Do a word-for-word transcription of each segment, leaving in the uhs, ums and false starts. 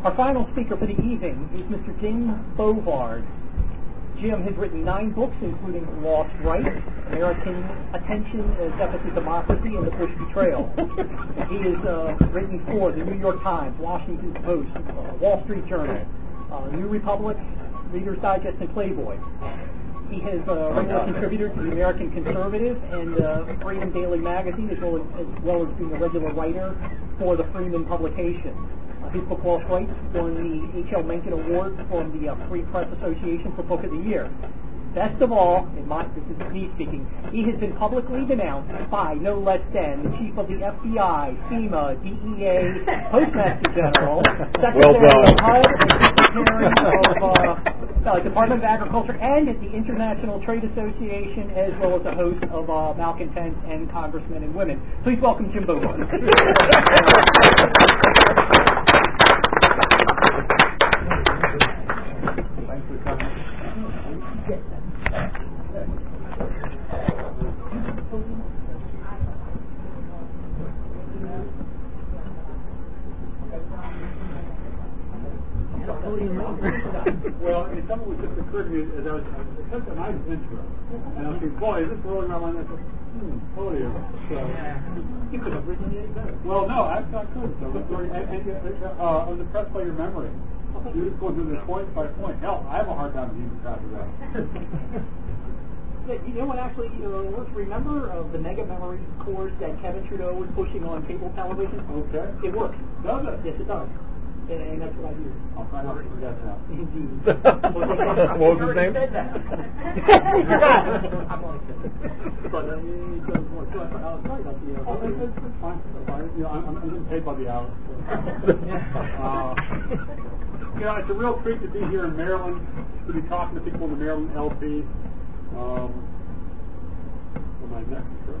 Our final speaker for the evening is Mister Jim Bovard. Jim has written nine books, including Lost Rights, American Attention, uh, Deficit Democracy, and The Bush Betrayal. He has uh, written for the New York Times, Washington Post, uh, Wall Street Journal, uh, New Republic, Reader's Digest, and Playboy. He has a regular contributor to the American Conservative and uh, Freedom Daily Magazine, as well as, as well as being a regular writer for the Freeman publication. Uh, his book, Lost Rights, won the H L Mencken Award from the uh, Free Press Association for Book of the Year. Best of all, in my, this is me speaking, he has been publicly denounced by no less than the chief of the F B I, FEMA, D E A, Postmaster General, Secretary well of H U D, and Secretary of uh, uh, Department of Agriculture, and at the International Trade Association, as well as a host of uh, malcontents and congressmen and women. Please welcome Jim Bovard. Thanks for coming. Well, it's something that just occurred to me as I was, it's such a nice intro. And I was thinking, boy, is this rolling around like this? Hmm, podium. So, You could have written it better. well, no, I, I couldn't. So, it's very, and, and, uh, I was impressed by your memory. You're just going through this point by point. Hell, I have a hard time keeping track of that. You know what actually uh, works? Remember of the Mega Memory course that Kevin Trudeau was pushing on cable television? Okay. It works. Does it? Yes, it does. And, and that's what I do. I'll try not to forget that. Indeed. What was his name? You forgot. But uh, it does work. So I was sorry about the... Uh, Oh, it's, it's, it's fine. It's fine. You know, I'm, I'm getting paid by the hour. uh, you know, it's a real treat to be here in Maryland, to be talking to people in the Maryland L P. Um, for my next trip.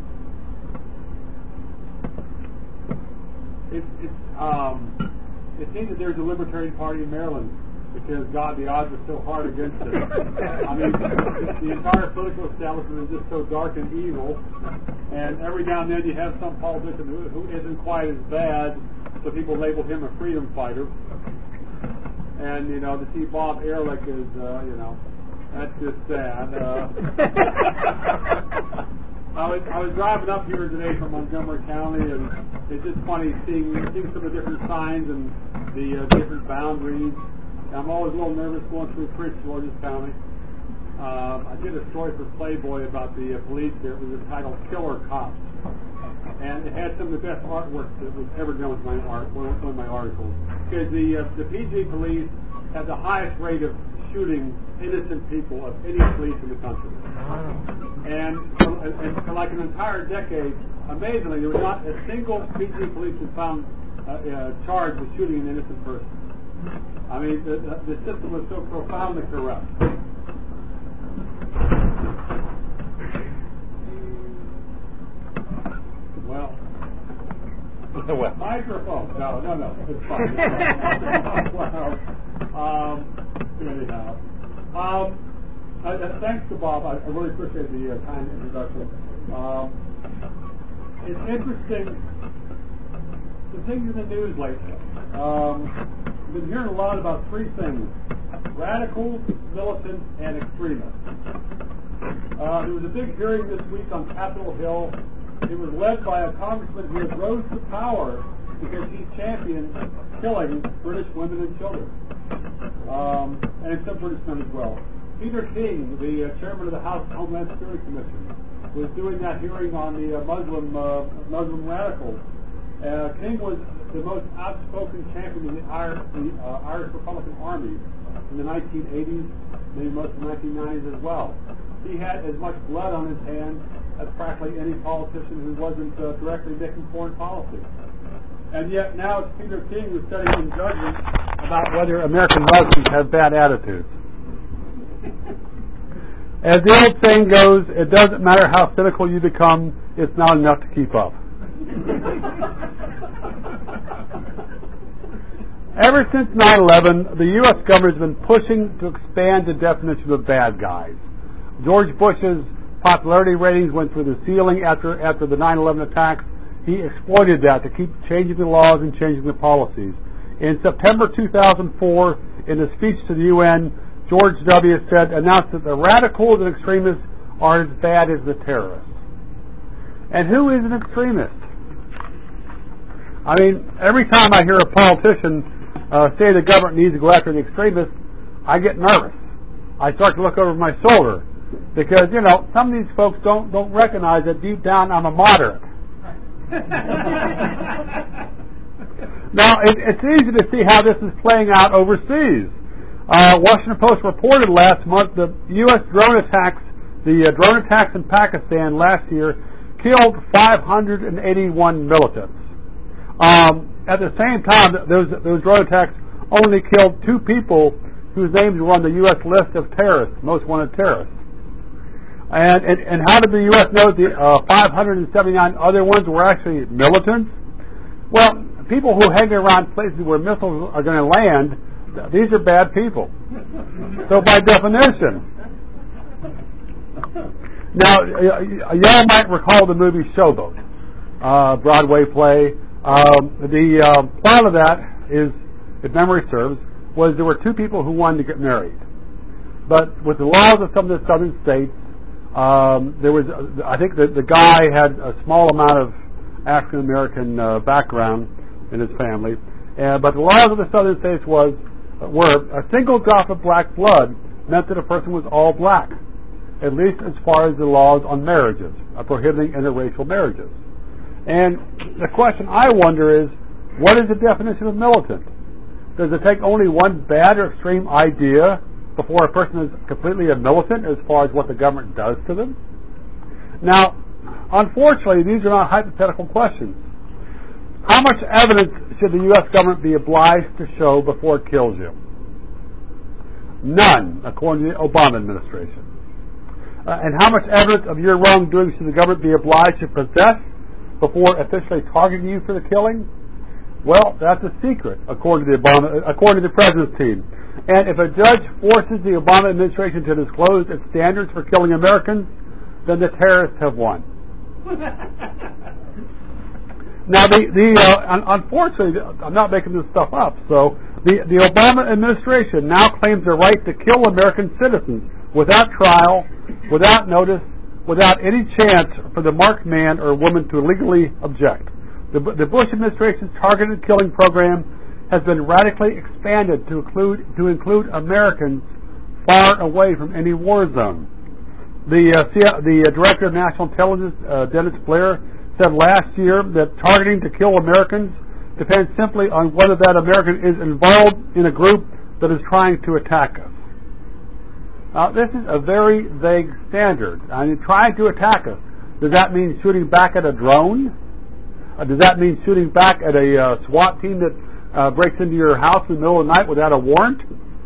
It's, it's, um, it seems that there's a Libertarian Party in Maryland because, God, the odds are so hard against it. I mean, the entire political establishment is just so dark and evil, and every now and then you have some politician who, who isn't quite as bad, so people label him a freedom fighter. And, you know, to see Bob Ehrlich is, uh, you know, that's just sad. Uh, I was I was driving up here today from Montgomery County, and it's just funny seeing seeing some of the different signs and the uh, different boundaries. I'm always a little nervous going through Prince George's County. Uh, I did a story for Playboy about the uh, police here. It was entitled "Killer Cops," and it had some of the best artwork that was ever done with my art, one of my articles. Because the uh, the P G police had the highest rate of shooting innocent people of any police in the country. And for, and for like an entire decade, amazingly, there was not a single P G policeman found uh, uh, charged with shooting an innocent person. I mean, the, the, the system was so profoundly corrupt. Well, well. microphone. No, no, no. It's fine. Well, um, anyhow. Um, uh, uh, thanks to Bob. I, I really appreciate the uh, kind introduction. Um, it's interesting. The things in the news lately. Um, I've been hearing a lot about three things: radicals, militants, and extremists. Uh, there was a big hearing this week on Capitol Hill. It was led by a congressman who has rose to power because he championed killing British women and children, um, and some British men as well. Peter King, the uh, chairman of the House Homeland Security Commission, was doing that hearing on the uh, Muslim uh, Muslim radicals. Uh, King was the most outspoken champion of the Irish, the, uh, Irish Republican Army in the nineteen eighties, maybe most of the nineteen nineties as well. He had as much blood on his hands as practically any politician who wasn't uh, directly making foreign policy. And yet now it's Peter King who's studying in judgment about whether American Muslims have bad attitudes. As the old saying goes, it doesn't matter how cynical you become, it's not enough to keep up. Ever since nine eleven, the U S government has been pushing to expand the definition of bad guys. George Bush's popularity ratings went through the ceiling after after the nine eleven attacks. He exploited that to keep changing the laws and changing the policies. In September two thousand four, in a speech to the U N, George W. said, announced that the radicals and extremists are as bad as the terrorists. And who is an extremist? I mean, every time I hear a politician uh, say the government needs to go after the extremists, I get nervous. I start to look over my shoulder because, you know, some of these folks don't don't recognize that deep down I'm a moderate. Now, it, it's easy to see how this is playing out overseas. Uh, Washington Post reported last month that U S drone attacks, the uh, drone attacks in Pakistan last year, killed five hundred eighty-one militants. Um, at the same time, those those drone attacks only killed two people whose names were on the U S list of terrorists, most wanted terrorists. And and, and how did the U S know the uh, five hundred seventy-nine other ones were actually militants? Well, people who hang around places where missiles are going to land, these are bad people. So by definition. Now, y'all might recall the movie Showboat, uh, Broadway play. Um, the uh, plot of that is, if memory serves, was there were two people who wanted to get married. But with the laws of some of the southern states, um, there was, uh, I think that the guy had a small amount of African American uh, background in his family, uh, but the laws of the southern states was were a single drop of black blood meant that a person was all black, at least as far as the laws on marriages, uh, prohibiting interracial marriages. And the question I wonder is, what is the definition of militant? Does it take only one bad or extreme idea before a person is completely a militant as far as what the government does to them? Now, unfortunately, these are not hypothetical questions. How much evidence should the U S government be obliged to show before it kills you? None, according to the Obama administration. Uh, and how much evidence of your wrongdoing should the government be obliged to possess before officially targeting you for the killing? Well, that's a secret, according to the Obama, according to the president's team. And if a judge forces the Obama administration to disclose its standards for killing Americans, then the terrorists have won. Now, the, the uh, unfortunately, I'm not making this stuff up. So, the, the Obama administration now claims the right to kill American citizens without trial, without notice, without any chance for the marked man or woman to legally object. The, the Bush administration's targeted killing program has been radically expanded to include to include Americans far away from any war zone. The uh, the uh, director of national intelligence, uh, Dennis Blair, said last year that targeting to kill Americans depends simply on whether that American is involved in a group that is trying to attack us. Now, this is a very vague standard. I mean, trying to attack us, does that mean shooting back at a drone? Uh, does that mean shooting back at a uh, SWAT team that uh, breaks into your house in the middle of the night without a warrant?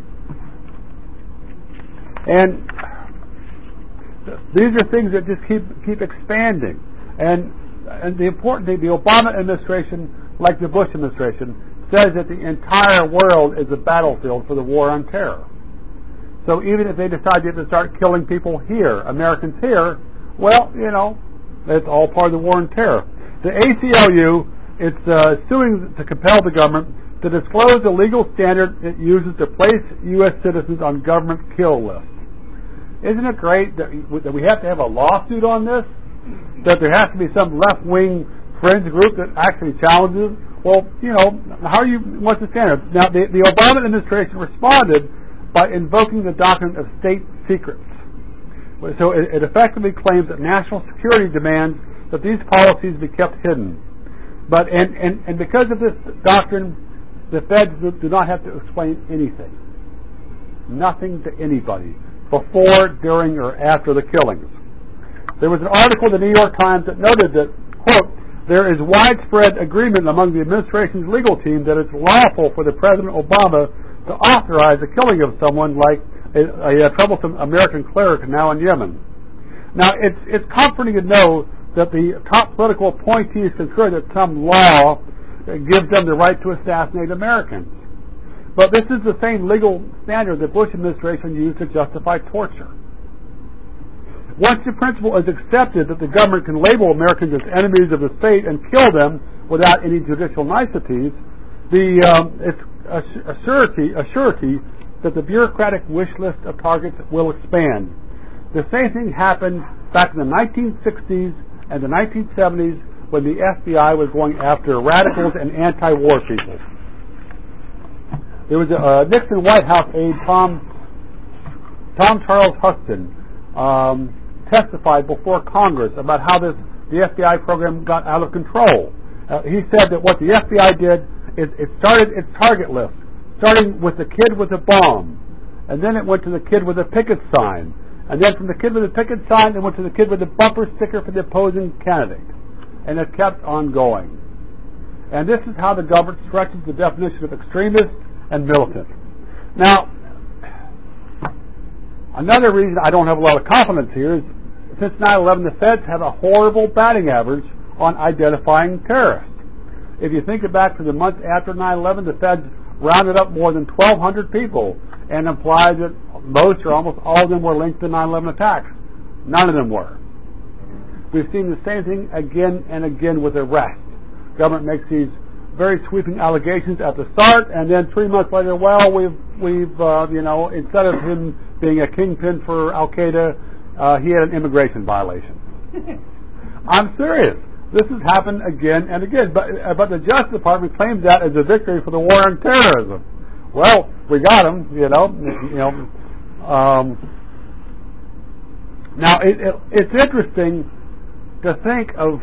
And these are things that just keep keep expanding. And and the important thing, the Obama administration, like the Bush administration, says that the entire world is a battlefield for the war on terror. So even if they decide to start killing people here, Americans here, well, you know, it's all part of the war on terror. The A C L U is uh, suing to compel the government to disclose the legal standard it uses to place U S citizens on government kill lists. Isn't it great that we have to have a lawsuit on this? That there has to be some left-wing fringe group that actually challenges? Well, you know, how are you, what's the standard? Now, the, the Obama administration responded by invoking the doctrine of state secrets. So it, it effectively claims that national security demands that these policies be kept hidden. But, and, and, and because of this doctrine, the feds do, do not have to explain anything. Nothing to anybody before, during, or after the killings. There was an article in the New York Times that noted that, quote, there is widespread agreement among the administration's legal team that it's lawful for the President Obama to authorize the killing of someone like a, a, a troublesome American cleric now in Yemen. Now, it's, it's comforting to know that the top political appointees concur that some law gives them the right to assassinate Americans. But this is the same legal standard the Bush administration used to justify torture. Once the principle is accepted that the government can label Americans as enemies of the state and kill them without any judicial niceties, the um, it's a, a surety, a surety that the bureaucratic wish list of targets will expand. The same thing happened back in the nineteen sixties and the nineteen seventies when the F B I was going after radicals and anti-war people. There was a uh, Nixon White House aide, Tom Tom Charles Huston, um, testified before Congress about how this the F B I program got out of control. Uh, he said that what the F B I did is it started its target list, starting with the kid with the bomb, and then it went to the kid with the picket sign, and then from the kid with the picket sign, it went to the kid with the bumper sticker for the opposing candidate, and it kept on going. And this is how the government stretches the definition of extremist and militant. Now, another reason I don't have a lot of confidence here is since nine eleven, the feds have a horrible batting average on identifying terrorists. If you think back to the month after nine eleven, the feds rounded up more than twelve hundred people and implied that most or almost all of them were linked to nine eleven attacks. None of them were. We've seen the same thing again and again with arrests. Government makes these very sweeping allegations at the start, and then three months later, well, we've we've uh, you know, instead of him being a kingpin for Al Qaeda, uh, he had an immigration violation. I'm serious. This has happened again and again, but uh, but the Justice Department claims that as a victory for the war on terrorism. Well, we got him, you know. You know. Um, now it, it, it's interesting to think of.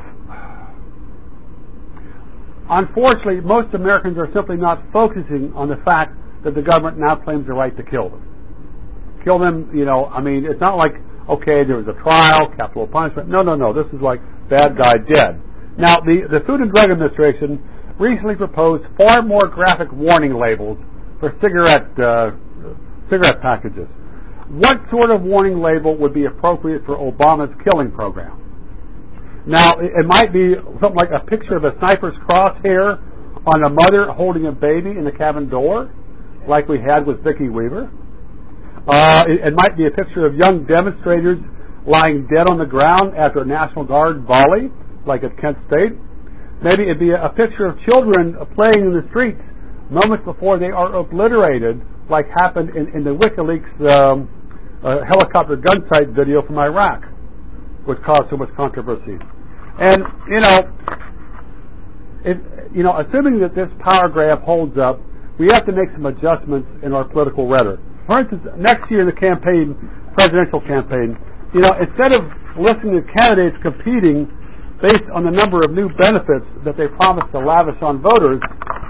Unfortunately, most Americans are simply not focusing on the fact that the government now claims the right to kill them. Kill them, you know, I mean, it's not like, okay, there was a trial, capital punishment. No, no, no, this is like bad guy dead. Now, the, the Food and Drug Administration recently proposed far more graphic warning labels for cigarette, uh, cigarette packages. What sort of warning label would be appropriate for Obama's killing program? Now, it might be something like a picture of a sniper's crosshair on a mother holding a baby in the cabin door, like we had with Vicki Weaver. Uh, it, it might be a picture of young demonstrators lying dead on the ground after a National Guard volley, like at Kent State. Maybe it'd be a, a picture of children playing in the streets moments before they are obliterated, like happened in, in the WikiLeaks um, uh, helicopter gun sight video from Iraq, which caused so much controversy. And, you know, if, you know, assuming that this power grab holds up, we have to make some adjustments in our political rhetoric. For instance, next year in the campaign, presidential campaign, you know, instead of listening to candidates competing based on the number of new benefits that they promise to lavish on voters,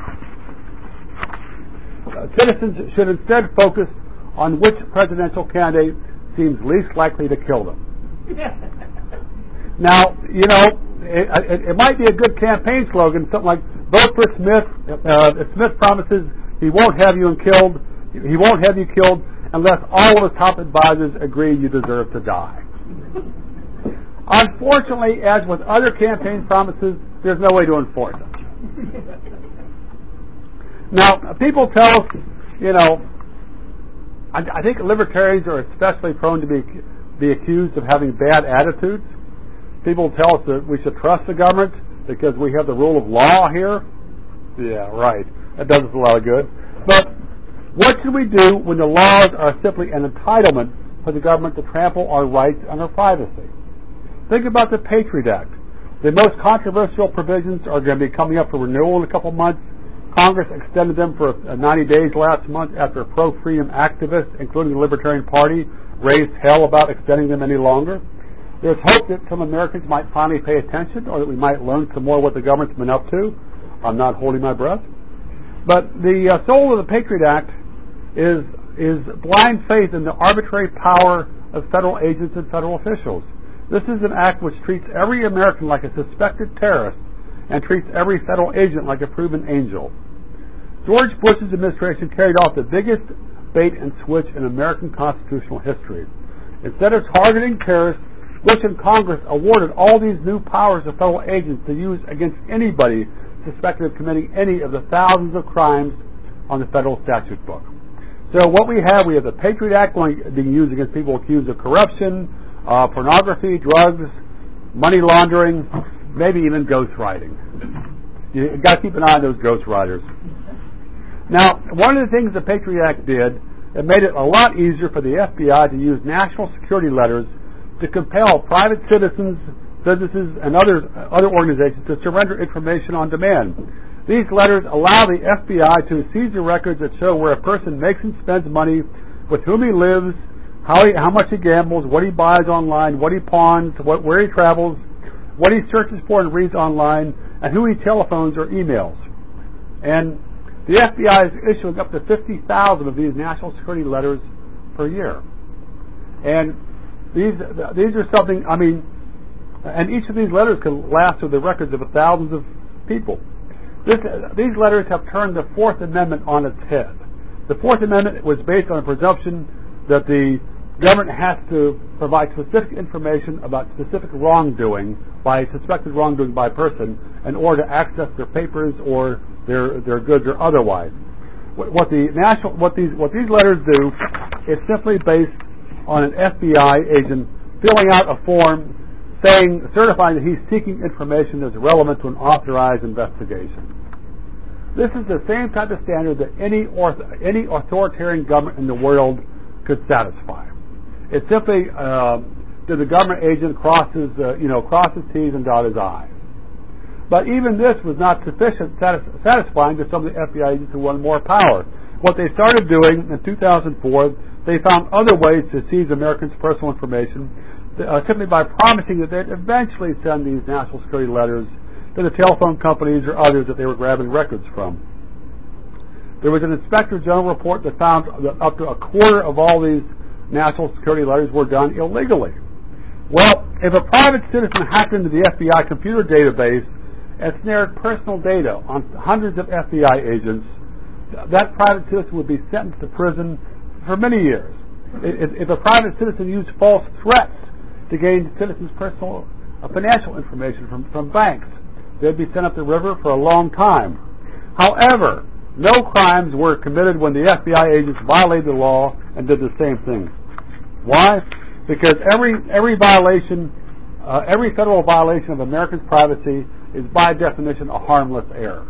uh, citizens should instead focus on which presidential candidate seems least likely to kill them. Now, you know, it, it, it might be a good campaign slogan, something like, vote for Smith. Uh, if Smith promises he won't have you killed, he won't have you killed unless all of his top advisors agree you deserve to die. Unfortunately, as with other campaign promises, there's no way to enforce it. Now, people tell us, you know, I, I think libertarians are especially prone to be be accused of having bad attitudes. People tell us that we should trust the government because we have the rule of law here. Yeah, right. That does us a lot of good. But what should we do when the laws are simply an entitlement for the government to trample our rights and our privacy? Think about the Patriot Act. The most controversial provisions are going to be coming up for renewal in a couple months. Congress extended them for ninety days last month after pro-freedom activists, including the Libertarian Party, raised hell about extending them any longer. There's hope that some Americans might finally pay attention, or that we might learn some more what the government's been up to. I'm not holding my breath. But the uh, soul of the Patriot Act is is blind faith in the arbitrary power of federal agents and federal officials. This is an act which treats every American like a suspected terrorist and treats every federal agent like a proven angel. George Bush's administration carried off the biggest bait and switch in American constitutional history. Instead of targeting terrorists, Bush and Congress awarded all these new powers to federal agents to use against anybody suspected of committing any of the thousands of crimes on the federal statute book. So what we have, we have the Patriot Act going, being used against people accused of corruption, uh, pornography, drugs, money laundering, maybe even ghostwriting. You've got to keep an eye on those ghostwriters. Now, one of the things the Patriot Act did, it made it a lot easier for the F B I to use national security letters to compel private citizens, businesses, and other other organizations to surrender information on demand. These letters allow the F B I to seize the records that show where a person makes and spends money, with whom he lives, how he, how much he gambles, what he buys online, what he pawns, what, where he travels, what he searches for and reads online, and who he telephones or emails. And the F B I is issuing up to fifty thousand of these national security letters per year. And these these are something, I mean, and each of these letters can last through the records of thousands of people. This, these letters have turned the Fourth Amendment on its head. The Fourth Amendment was based on a presumption that the government has to provide specific information about specific wrongdoing by suspected wrongdoing by a person in order to access their papers or their their goods or otherwise. What, what the national what these what these letters do is simply based on an F B I agent filling out a form saying certifying that he's seeking information that's relevant to an authorized investigation. This is the same type of standard that any orth- any authoritarian government in the world could satisfy. It's simply uh, that the government agent crosses, uh, you know, crosses T's and dot his I's. But even this was not sufficient, satis- satisfying to some of the F B I agents who wanted more power. What they started doing in two thousand four, they found other ways to seize Americans' personal information, uh, simply by promising that they'd eventually send these national security letters to the telephone companies or others that they were grabbing records from. There was an Inspector General report that found that up to a quarter of all these national security letters were done illegally. Well, if a private citizen hacked into the F B I computer database and snared personal data on hundreds of F B I agents, that private citizen would be sentenced to prison for many years. If, if a private citizen used false threats to gain citizens' personal uh, financial information from, from banks, they'd be sent up the river for a long time. However, no crimes were committed when the F B I agents violated the law and did the same thing. Why? Because every every violation, uh, every federal violation of Americans' privacy is by definition a harmless error.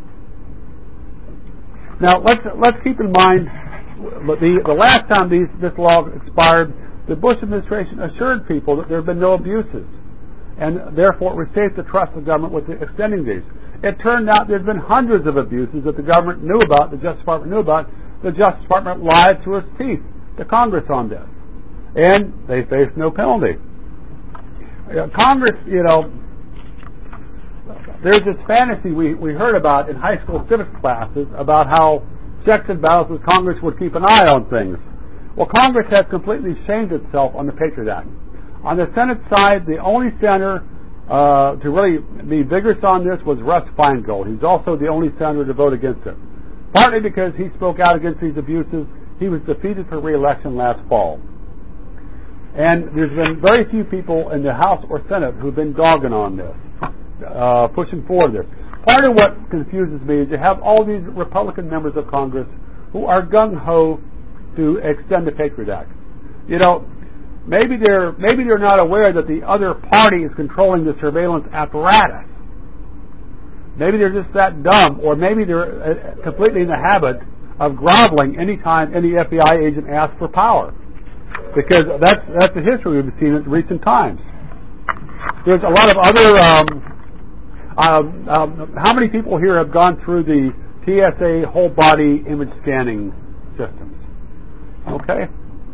Now let's let's keep in mind the the last time these, this law expired, the Bush administration assured people that there have been no abuses, and therefore it was safe to trust the government with extending these. It turned out there's been hundreds of abuses that the government knew about, the Justice Department knew about. The Justice Department lied through its teeth to Congress on this, and they faced no penalty. Uh, Congress, you know, there's this fantasy we, we heard about in high school civics classes about how checks and balances Congress would keep an eye on things. Well, Congress has completely shamed itself on the Patriot Act. On the Senate side, the only senator uh, to really be vigorous on this was Russ Feingold. He's also the only senator to vote against it. Partly because he spoke out against these abuses, he was defeated for re-election last fall. And there's been very few people in the House or Senate who've been dogging on this, uh, pushing forward this. Part of what confuses me is you have all these Republican members of Congress who are gung-ho to extend the Patriot Act. You know, maybe they're maybe they're not aware that the other party is controlling the surveillance apparatus. Maybe they're just that dumb, or maybe they're uh, completely in the habit of groveling anytime any F B I agent asks for power, because that's that's the history we've seen in recent times. There's a lot of other. Um, um, um, how many people here have gone through the T S A whole body image scanning systems? Okay.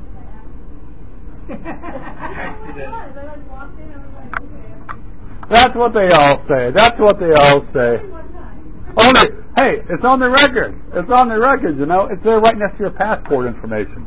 That's what they all say. That's what they all say. Only, hey, it's on the record. It's on the record, you know. It's there right next to your passport information.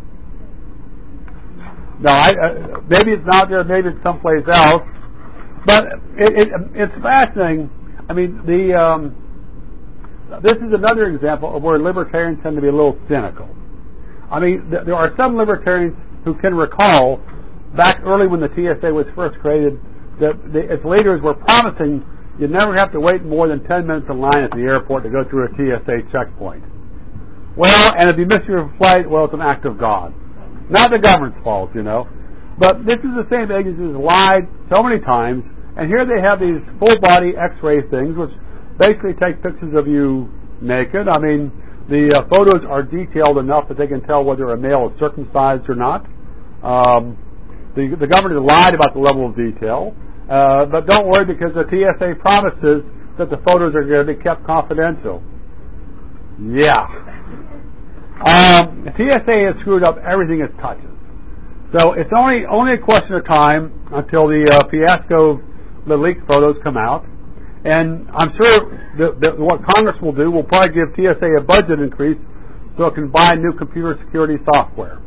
No, I, uh, maybe it's not there. Maybe it's someplace else. But it, it, it's fascinating. I mean, the um, this is another example of where libertarians tend to be a little cynical. I mean, th- there are some libertarians who can recall back early when the T S A was first created that the, its leaders were promising you'd never have to wait more than ten minutes in line at the airport to go through a T S A checkpoint. Well, and if you miss your flight, well, it's an act of God. Not the government's fault, you know. But this is the same agency that's lied so many times, and here they have these full-body X-ray things, which basically take pictures of you naked. I mean, The uh, photos are detailed enough that they can tell whether a male is circumcised or not. Um, the, the government has lied about the level of detail. Uh, but don't worry, because the T S A promises that the photos are going to be kept confidential. Yeah. Um, the T S A has screwed up everything it touches. So it's only only a question of time until the uh, fiasco, the leaked photos come out. And I'm sure that, that what Congress will do will probably give T S A a budget increase so it can buy new computer security software.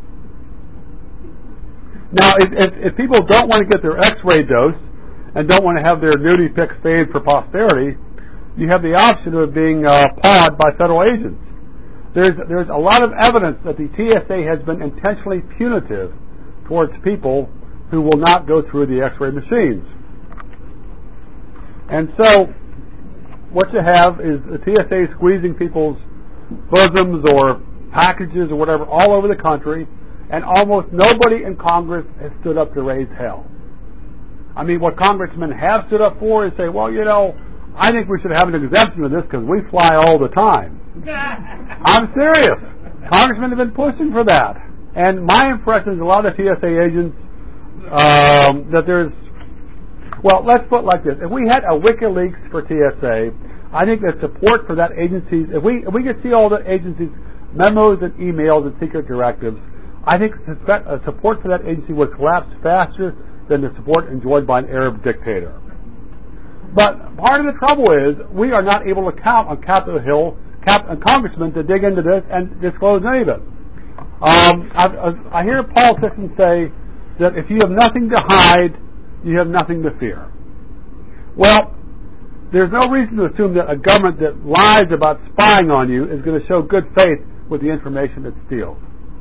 Now, if, if, if people don't want to get their X-ray dose and don't want to have their nudity pics saved for posterity, you have the option of being uh, pawed by federal agents. There's there's a lot of evidence that the T S A has been intentionally punitive towards people who will not go through the X-ray machines. And so, what you have is the T S A squeezing people's bosoms or packages or whatever all over the country, and almost nobody in Congress has stood up to raise hell. I mean, what congressmen have stood up for is say, well, you know, I think we should have an exemption of this because we fly all the time. I'm serious. Congressmen have been pushing for that. And my impression is a lot of T S A agents, um, that there's, well, let's put it like this. If we had a WikiLeaks for T S A, I think that support for that agency's, if we, if we could see all the agency's memos and emails and secret directives, I think support for that agency would collapse faster than the support enjoyed by an Arab dictator. But part of the trouble is we are not able to count on Capitol Hill cap, uh, congressmen to dig into this and disclose any of it. Um, I, I hear politicians say that if you have nothing to hide, you have nothing to fear. Well, there's no reason to assume that a government that lies about spying on you is going to show good faith with the information it steals.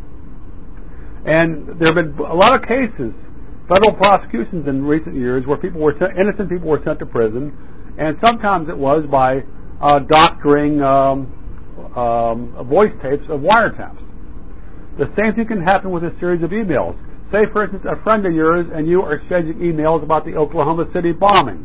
And there have been a lot of cases, federal prosecutions in recent years, where people were sent, innocent people were sent to prison, and sometimes it was by uh, doctoring um, um, voice tapes of wiretaps. The same thing can happen with a series of emails. Say, for instance, a friend of yours and you are exchanging emails about the Oklahoma City bombing.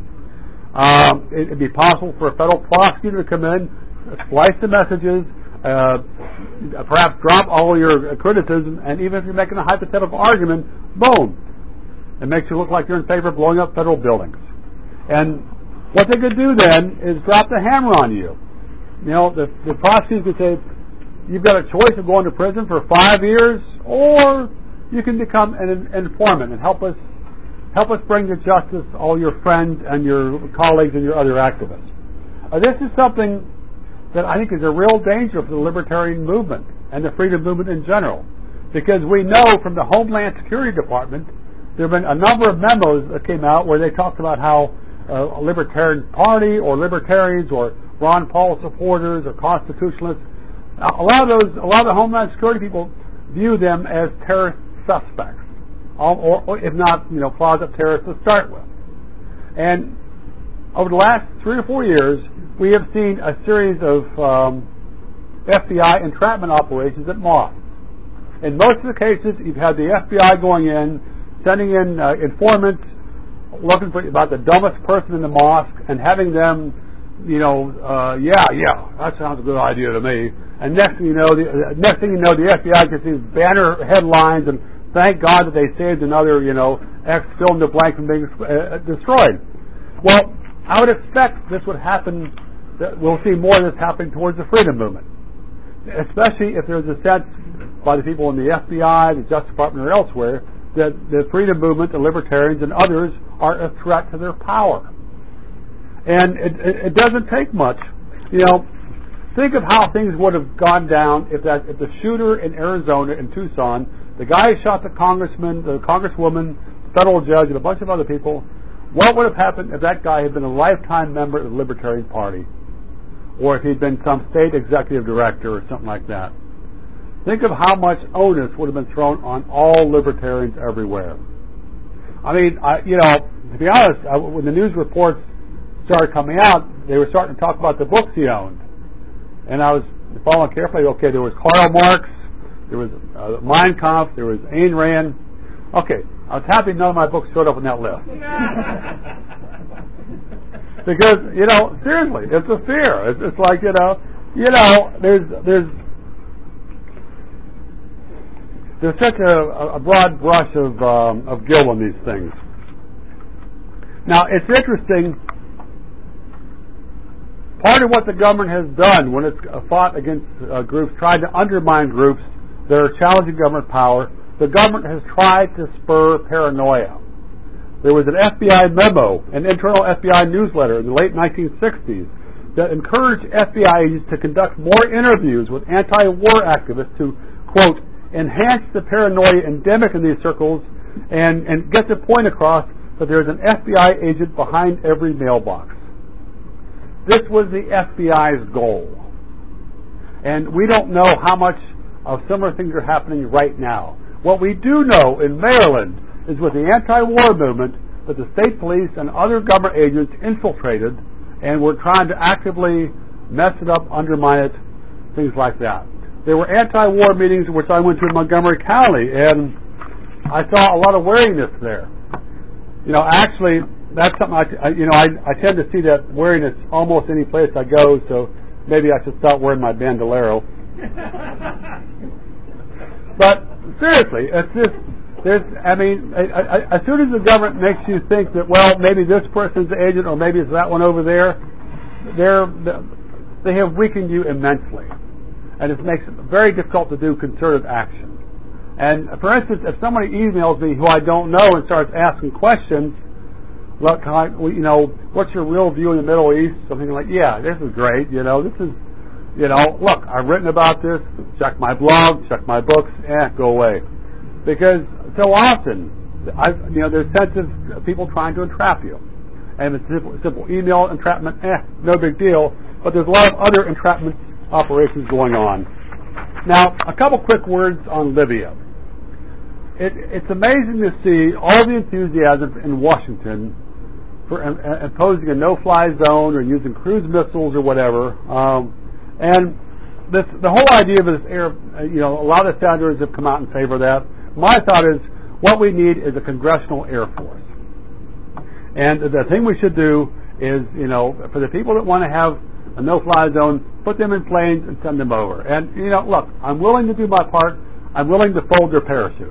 Um, it would be possible for a federal prosecutor to come in, splice the messages, uh, perhaps drop all your criticism, and even if you're making a hypothetical argument, boom, it makes you look like you're in favor of blowing up federal buildings. And what they could do then is drop the hammer on you. You know, the, the prosecutor could say, you've got a choice of going to prison for five years, or you can become an informant and help us help us bring to justice all your friends and your colleagues and your other activists. Uh, this is something that I think is a real danger for the libertarian movement and the freedom movement in general, because we know from the Homeland Security Department there have been a number of memos that came out where they talked about how uh, a Libertarian Party or libertarians or Ron Paul supporters or constitutionalists, a lot of those, a lot of the Homeland Security people view them as terrorist suspects, or, or if not, you know, closet terrorists to start with. And over the last three or four years, we have seen a series of um, F B I entrapment operations at mosques. In most of the cases, you've had the F B I going in, sending in uh, informants, looking for about the dumbest person in the mosque, and having them, you know, uh, yeah, yeah, that sounds a good idea to me. And next thing you know, the uh, next thing you know, the F B I gets these banner headlines, and thank God that they saved another, you know, X fill in the blank from being uh, destroyed. Well, I would expect this would happen. That we'll see more of this happening towards the freedom movement, especially if there's a sense by the people in the F B I, the Justice Department, or elsewhere that the freedom movement, the libertarians, and others are a threat to their power. And it, it, it doesn't take much. You know, think of how things would have gone down if that if the shooter in Arizona, in Tucson, the guy who shot the congressman, the congresswoman, federal judge, and a bunch of other people, what would have happened if that guy had been a lifetime member of the Libertarian Party? Or if he'd been some state executive director or something like that. Think of how much onus would have been thrown on all libertarians everywhere. I mean, I, you know, to be honest, I, when the news reports started coming out, they were starting to talk about the books he owned. And I was following carefully. Okay, there was Karl Marx, there was uh, Mein Kampf, there was Ayn Rand. Okay, I was happy none of my books showed up on that list. Because, you know, seriously, it's a fear. It's, it's like, you know, you know, there's there's there's such a, a broad brush of um, of guilt on these things. Now, it's interesting. Part of what the government has done when it's fought against uh, groups, tried to undermine groups that are challenging government power, the government has tried to spur paranoia. There was an F B I memo, an internal F B I newsletter in the late nineteen sixties that encouraged F B I agents to conduct more interviews with anti-war activists to, quote, enhance the paranoia endemic in these circles and, and get the point across that there's an F B I agent behind every mailbox. This was the F B I's goal. And we don't know how much of similar things are happening right now. What we do know in Maryland is with the anti-war movement that the state police and other government agents infiltrated and were trying to actively mess it up, undermine it, things like that. There were anti-war meetings which I went to in Montgomery County, and I saw a lot of wariness there. You know, actually, that's something I, you know, I, I tend to see that wariness almost any place I go, so maybe I should start wearing my bandolero. But seriously, it's just, there's, I mean, I, I, as soon as the government makes you think that, well, maybe this person's the agent or maybe it's that one over there, they're, they have weakened you immensely. And it makes it very difficult to do concerted action. And, for instance, if somebody emails me who I don't know and starts asking questions, look, I, you know, what's your real view in the Middle East? Something like, yeah, this is great, you know, this is, you know, look, I've written about this, check my blog, check my books, eh, go away. Because so often, I, you know, there's sense of people trying to entrap you. And it's simple, simple email entrapment, eh, no big deal. But there's a lot of other entrapment operations going on. Now, a couple quick words on Libya. It, it's amazing to see all the enthusiasm in Washington for uh, imposing a no-fly zone or using cruise missiles or whatever. Um, and this, the whole idea of this air, you know, a lot of senators have come out in favor of that. My thought is, what we need is a congressional air force. And the thing we should do is, you know, for the people that want to have a no-fly zone, put them in planes and send them over. And, you know, look, I'm willing to do my part. I'm willing to fold their parachutes.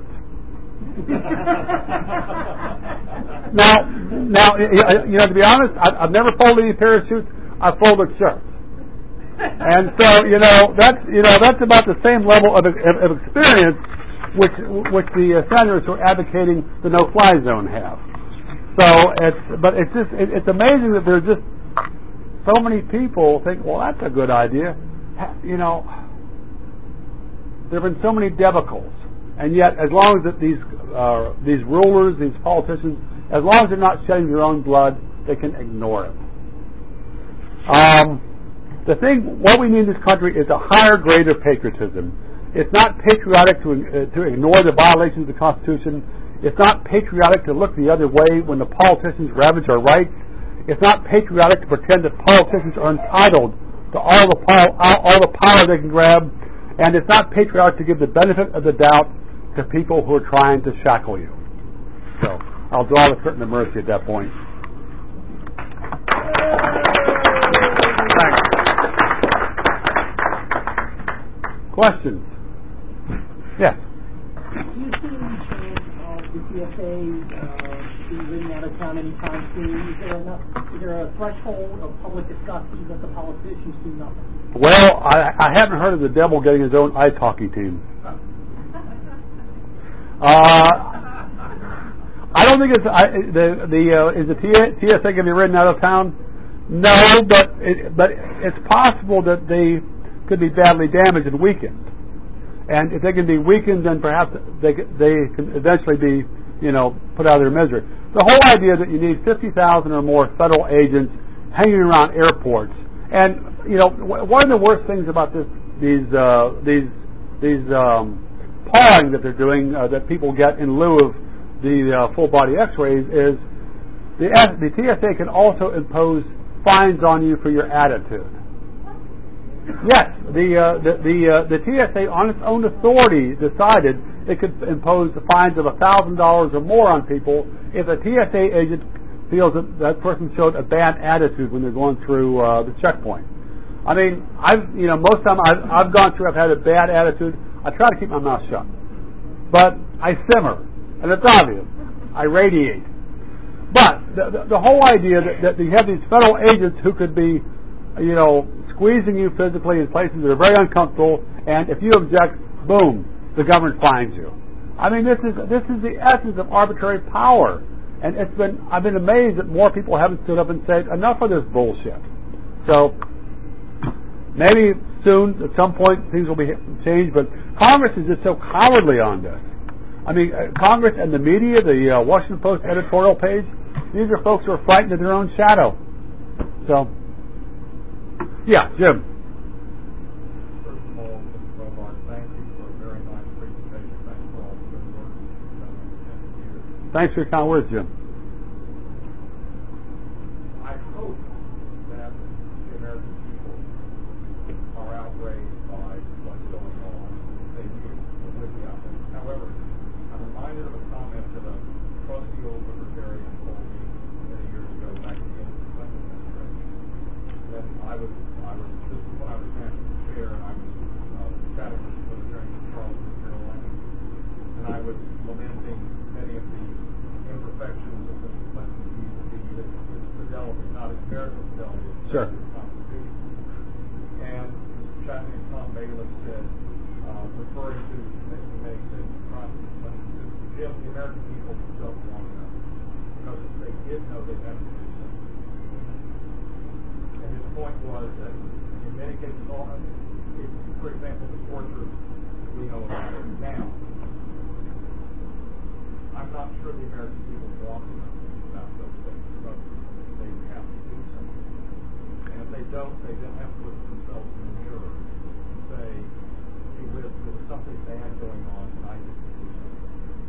now, now, you know, to be honest, I've never folded any parachutes. I've folded shirts. And so, you know, that's, you know, that's about the same level of, of experience which, which the uh, senators who are advocating the no-fly zone have. So, it's, but it's just, it, it's amazing that there's just so many people think, well, that's a good idea. You know, there have been so many debacles. And yet, as long as these uh, these rulers, these politicians, as long as they're not shedding their own blood, they can ignore it. Um, the thing, what we need in this country is a higher grade of patriotism. It's not patriotic to uh, to ignore the violations of the Constitution. It's not patriotic to look the other way when the politicians ravage our rights. It's not patriotic to pretend that politicians are entitled to all the power, all the power they can grab. And it's not patriotic to give the benefit of the doubt to people who are trying to shackle you. So I'll draw the curtain of mercy at that point. Questions? Yes. Do you see any chance of the T S A uh, being written out of town anytime soon? Is there enough? Is there a threshold of public disgust that the politicians do nothing? Well, I, I haven't heard of the devil getting his own ice hockey team. Uh, I don't think it's I, the the uh, is the T S A going to be written out of town? No, but it, but it's possible that they could be badly damaged and weakened. And if they can be weakened, then perhaps they they can eventually be, you know, put out of their misery. The whole idea that you need fifty thousand or more federal agents hanging around airports, and you know, one of the worst things about this these uh, these these um, pawing that they're doing uh, that people get in lieu of the uh, full body X-rays is the the T S A can also impose fines on you for your attitude. Yes, the uh, the the, uh, the T S A on its own authority decided it could impose fines of a thousand dollars or more on people if a T S A agent feels that that person showed a bad attitude when they're going through uh, the checkpoint. I mean, I've you know most of the time I've, I've gone through, I've had a bad attitude. I try to keep my mouth shut. but I simmer, and it's obvious. I radiate. But the, the, the whole idea that, that you have these federal agents who could be, you know, squeezing you physically in places that are very uncomfortable, and if you object, boom, the government finds you. I mean, this is this is the essence of arbitrary power, and it's been I've been amazed that more people haven't stood up and said enough of this bullshit. So maybe soon, at some point, things will be changed. But Congress is just so cowardly on this. I mean, uh, Congress and the media, the uh, Washington Post editorial page, these are folks who are frightened of their own shadow. So, yeah, Jim. First of all, Mister Bovard, thank you for a very nice presentation. Thanks for all the good work you've done over the past years. Thanks for your kind words, Jim. I hope that the American people are outraged by what's going on. They do, with the outrage. However, I'm reminded of a comment that a trusty old libertarian told me many years ago, back at the end of the Clinton administration. Then I was, I was, this is when I was national chair, and I was uh, chatting with Libertarian Charles North Carolina, and I was lamenting many of the imperfections of Mister Clinton, vis-a-vis his fidelity, not his marital fidelity, Sure. his Constitution. And Mister Chapman and Tom Bailey said, uh, referring to many, many things Congressman Clinton did, Jim, the American people don't want to know, because if they did know, they'd have to do something. And his point was that in many cases, all, if, for example, the torture that we know about now, I'm not sure the American people want to know about those things, because they have to do something. And if they don't, they then have to look at themselves in the mirror and say, hey, Liz, there was something bad going on, and I didn't do something.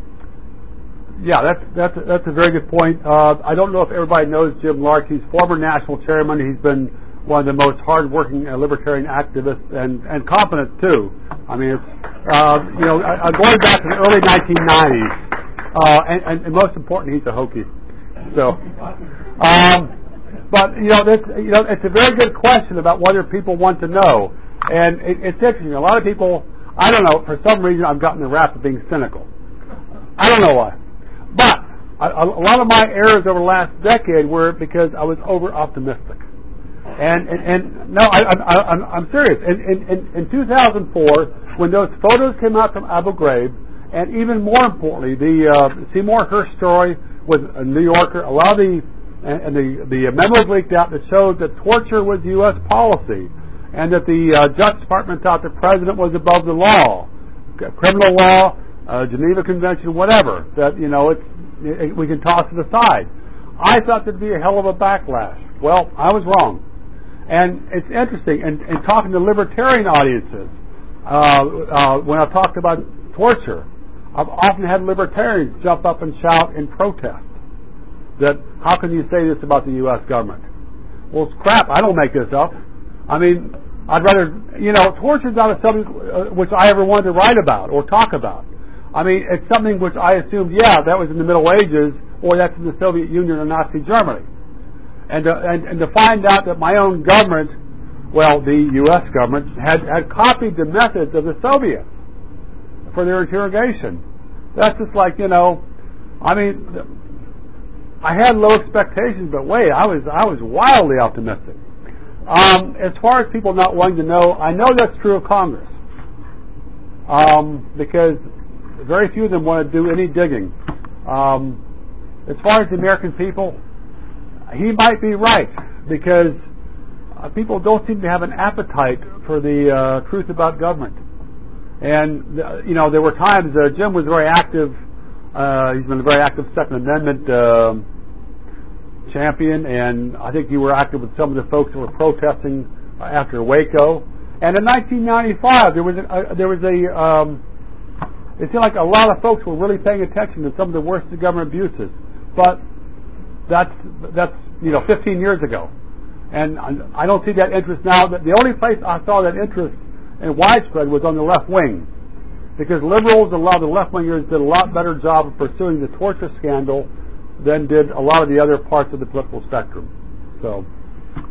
Yeah, that's that's that's a very good point. Uh, I don't know if everybody knows Jim Lark. He's former national chairman. He's been one of the most hard-working uh, libertarian activists, and, and competent too. I mean, it's, uh, you know, uh, going back to the early nineteen nineties, uh, and, and, and most important, he's a Hokie. So, um, but you know, this, you know, it's a very good question about whether people want to know, and it, it's interesting. A lot of people, I don't know, for some reason, I've gotten the rap of being cynical. I don't know why. But a, a lot of my errors over the last decade were because I was over optimistic, and and, and no, I, I, I'm I'm serious. In, in in two thousand four, when those photos came out from Abu Ghraib, and even more importantly, the uh, Seymour Hersh story was a New Yorker. A lot of the and, and the the memos leaked out that showed that torture was U S policy, and that the uh, Justice Department thought the president was above the law, criminal law. Uh, Geneva Convention, whatever, that, you know, it's, it, we can toss it aside. I thought there'd be a hell of a backlash. Well, I was wrong. And it's interesting, in, in talking to libertarian audiences, uh, uh, when I've talked about torture, I've often had libertarians jump up and shout in protest that, how can you say this about the U S government? Well, it's crap, I don't make this up. I mean, I'd rather, you know, torture is not a subject uh, which I ever wanted to write about or talk about. I mean, it's something which I assumed, yeah, that was in the Middle Ages, or that's in the Soviet Union or Nazi Germany. And to, and, and to find out that my own government, well, the U S government, had, had copied the methods of the Soviets for their interrogation. That's just like, you know, I mean, I had low expectations, but wait, I was I was wildly optimistic. Um, as far as people not wanting to know, I know that's true of Congress, um, because very few of them want to do any digging. Um, as far as the American people, he might be right, because uh, people don't seem to have an appetite for the uh, truth about government. And, uh, you know, there were times, uh, Jim was very active, uh, he's been a very active Second Amendment uh, champion, and I think you were active with some of the folks who were protesting uh, after Waco. And in nineteen ninety-five, there was a, uh, there was a um, it seemed like a lot of folks were really paying attention to some of the worst of government abuses. But that's, that's you know, fifteen years ago. And I don't see that interest now. The only place I saw that interest and widespread was on the left wing. Because liberals and a lot of the left-wingers did a lot better job of pursuing the torture scandal than did a lot of the other parts of the political spectrum. So,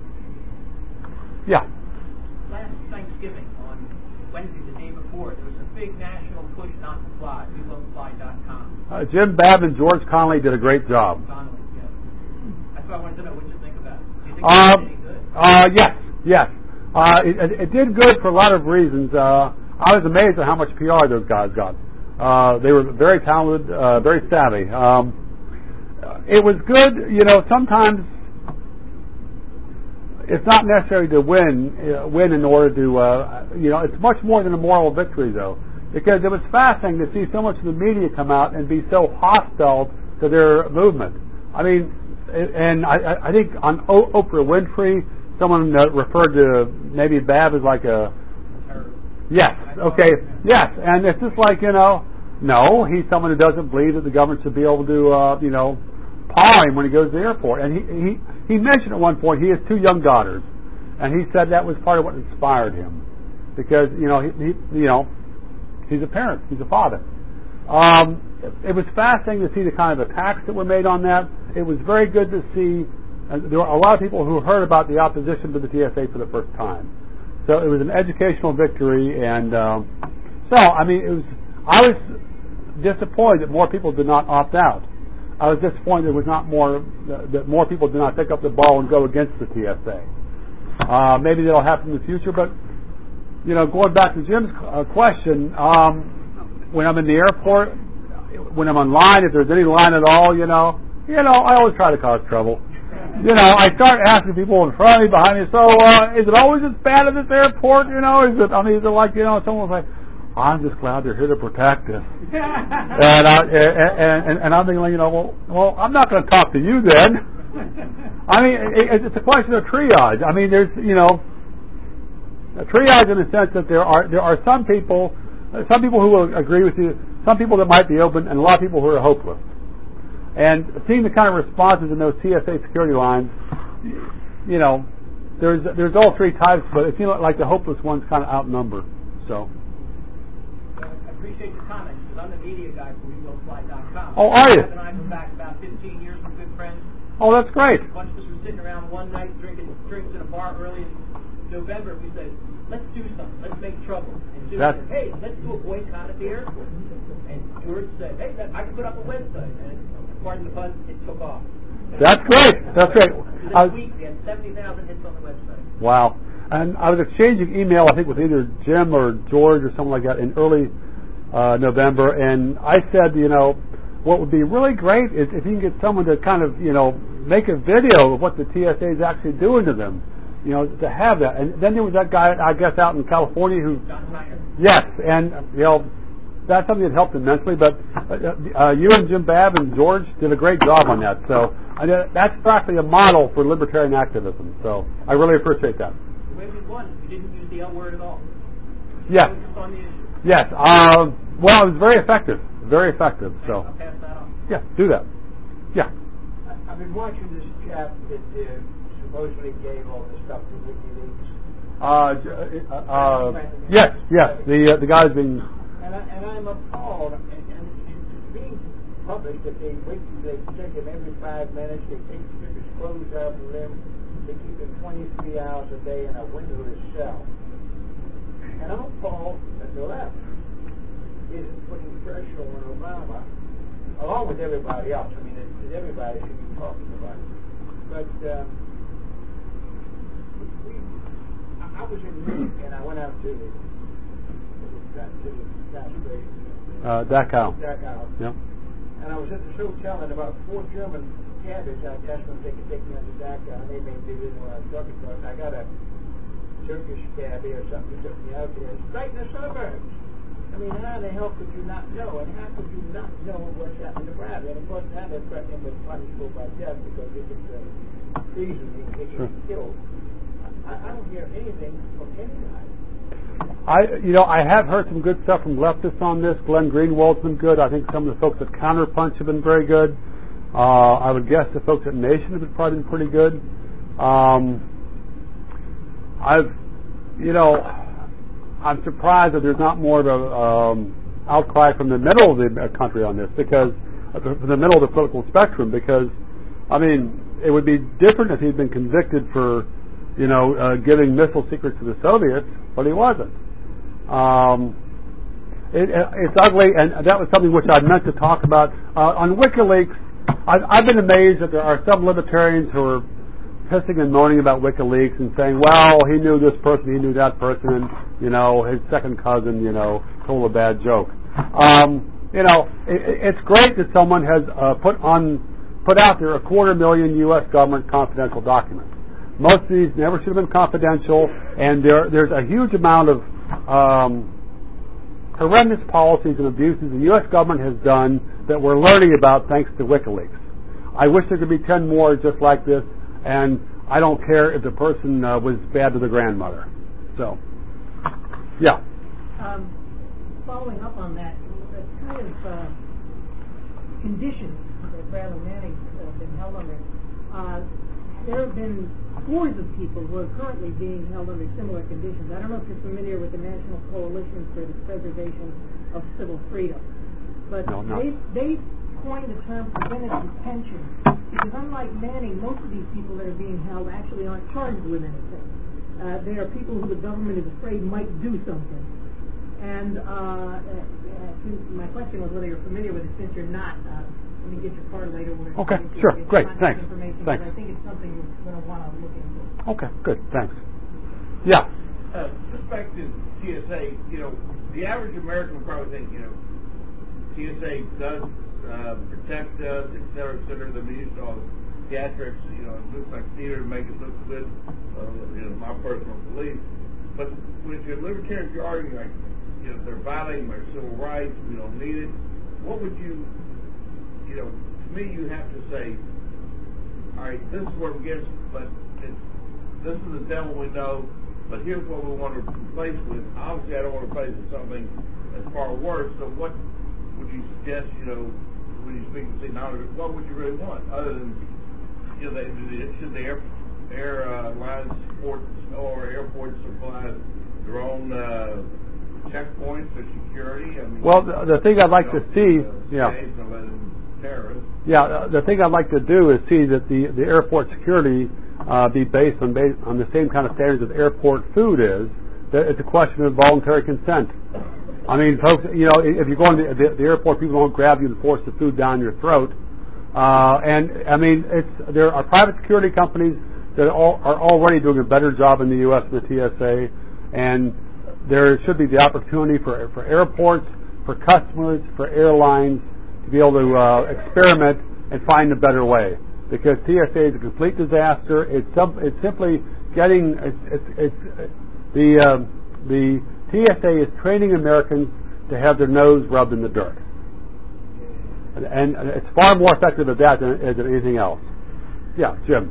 yeah. Last Thanksgiving, on Wednesday, the day before, there was a big national push not to fly? We won't fly dot com. Uh, Jim Babb and George Connolly did a great job. Connolly, yeah. That's what I wanted to know. What you think about it? Do you think Um, it did any good? uh, yes, yes. Uh, it, it did good for a lot of reasons. Uh, I was amazed at how much P R those guys got. Uh, they were very talented, uh, very savvy. Um, it was good, you know, sometimes it's not necessary to win, uh, win in order to, uh, you know, it's much more than a moral victory, though, because it was fascinating to see so much of the media come out and be so hostile to their movement. I mean, and I, I think on o- Oprah Winfrey, someone uh, referred to maybe Babb as like a, yes, okay, yes, and it's just like, you know, no, he's someone who doesn't believe that the government should be able to, uh, you know, paw him when he goes to the airport. And he, he, he mentioned at one point he has two young daughters, and he said that was part of what inspired him, because, you know, he, he you know, he's a parent, he's a father. Um, it, it was fascinating to see the kind of attacks that were made on that. It was very good to see, uh, there were a lot of people who heard about the opposition to the T S A for the first time. So it was an educational victory, and um, so, I mean, it was, I was disappointed that more people did not opt out. I was disappointed there was not more, that more people did not pick up the ball and go against the T S A. Uh, maybe that'll happen in the future, but, you know, going back to Jim's uh, question, um, when I'm in the airport, when I'm online, if there's any line at all, you know, you know, I always try to cause trouble. You know, I start asking people in front of me, behind me, so, uh, is it always as bad at this airport, you know, is it, I mean, is it like, you know, someone's like, I'm just glad they're here to protect us. and, I, and, and, and I'm thinking, you know, well, well, I'm not going to talk to you then. I mean, it, it's a question of triage. I mean, there's, you know, a triage in the sense that there are there are some people, some people who will agree with you, some people that might be open, and a lot of people who are hopeless. And seeing the kind of responses in those T S A security lines, you know, there's there's all three types, but it seems like the hopeless ones kind of outnumber. So. I appreciate your comments, because I'm the media guy for we will fly dot com. Oh, are you? Jeff and I go back about fifteen years, we're good friends. Oh, that's great. A bunch of us were sitting around one night drinking drinks in a bar early in November. We said, let's do something. Let's make trouble. And Jim That's... said, hey, let's do a boycott at the airport. And George said, hey, I can put up a website. And pardon the pun, it took off. That's great. That's great. Within I a was, week, we had seventy thousand hits on the website. wow. And I was exchanging email, I think, with either Jim or George or something like that in early uh, November, and I said, you know, what would be really great is if you can get someone to kind of, you know, make a video of what the T S A is actually doing to them, you know, to have that. And then there was that guy, I guess, out in California who, yes, and, you know, that's something that helped immensely, but uh, you and Jim Babb and George did a great job on that. So I did, that's practically a model for libertarian activism. So I really appreciate that. The way we won, we didn't use the L word at all. Yes. Focused on the issue. Yes. Uh, well, it was very effective. Very effective. So, I'll pass that on. yeah, do that. Yeah. I've been watching this chap that uh, supposedly gave all this stuff to WikiLeaks. Uh, uh, uh, yes, yes. The uh, the guy's being. And, I, and I'm appalled. And, and it's being published that they wait, they check him every five minutes. They take strip his clothes out of him. They keep him twenty-three hours a day in a windowless cell. And I'm appalled that the left isn't putting pressure on Obama, along with everybody else. I mean, it, it, everybody should be talking about it. But um, we, I, I was in Munich, and I went out to the to the concentration. Uh, Dachau. Dachau. Yeah. And I was at this hotel, and about four German cabbies, I asked them if they could take me out to Dachau, and they maybe didn't know what I was talking about. I got a Turkish cabbie or something who took me out there. It's right in the suburbs. I mean, how the hell could you not know? And how could you not know what's happening to Bradley? And of course, now they're threatening with punishable by death because if it's uh, treason, he gets Sure. killed. I, I don't hear anything from anybody. I, you know, I have heard some good stuff from leftists on this. Glenn Greenwald's been good. I think some of the folks at Counterpunch have been very good. Uh, I would guess the folks at Nation have been probably been pretty good. Um, I've, you know, I'm surprised that there's not more of a um, outcry from the middle of the country on this, because uh, from the middle of the political spectrum. Because, I mean, it would be different if he'd been convicted for, you know, uh, giving missile secrets to the Soviets, but he wasn't. Um, it, it's ugly, and that was something which I meant to talk about. Uh, on WikiLeaks, I've, I've been amazed that there are some libertarians who are pissing and moaning about WikiLeaks and saying, well, he knew this person, he knew that person, and, you know, his second cousin, you know, told a bad joke. Um, you know, it, it's great that someone has uh, put on, put out there a quarter million U S government confidential documents. Most of these never should have been confidential, and there, there's a huge amount of um, horrendous policies and abuses the U S government has done that we're learning about thanks to WikiLeaks. I wish there could be ten more just like this, and I don't care if the person uh, was bad to the grandmother. So, yeah. Um, following up on that, the kind of uh, conditions that Bradley Manning's uh, been held under, uh, there have been scores of people who are currently being held under similar conditions. I don't know if you're familiar with the National Coalition for the Preservation of Civil Freedom, but no, no. they they coined the term preventive detention because unlike Manning, most of these people that are being held actually aren't charged with anything. Uh, they are people who the government is afraid might do something. And uh, uh, my question was whether you're familiar with it. Since you're not, uh, let me get your card later. Okay, sure, great, thanks. Thanks. I think it's something you're going to want to look into. Okay, good, thanks. Yeah. Uh, just back to T S A, you know, the average American would probably think, you know, T S A does uh, protect us, et cetera, et cetera. The used all theatrics, you know, it looks like theater to make it look good, uh, you know, my personal belief. But when you're libertarians, you're arguing like, you know, they're violating our civil rights, we don't need it. What would you, you know, to me you have to say, all right, this is what we're against, but it's, this is the devil we know, but here's what we want to replace with. Obviously, I don't want to replace with something that's far worse, so what would you suggest, you know, when you speak to technology, what would you really want, other than, you know, the, should the air, air uh, lines support or airports supply their own uh, checkpoints or security? I mean, well, the, the thing I'd like you know, to see, uh, yeah, terrorists. yeah, uh, the thing I'd like to do is see that the, the airport security uh, be based on based on the same kind of standards as airport food is. That it's a question of voluntary consent. I mean, folks, you know, if you go to the, the, the airport, people don't grab you and force the food down your throat. Uh, and I mean, it's there are private security companies that all, are already doing a better job in the U S than the T S A, and there should be the opportunity for for airports, for customers, for airlines to be able to uh, experiment and find a better way. Because T S A is a complete disaster. It's some, it's simply getting it's it's, it's the uh, the T S A is training Americans to have their nose rubbed in the dirt, and, and it's far more effective at that than, than anything else. Yeah, Jim.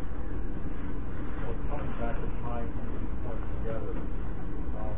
Well, coming back to tying some of these points together, um,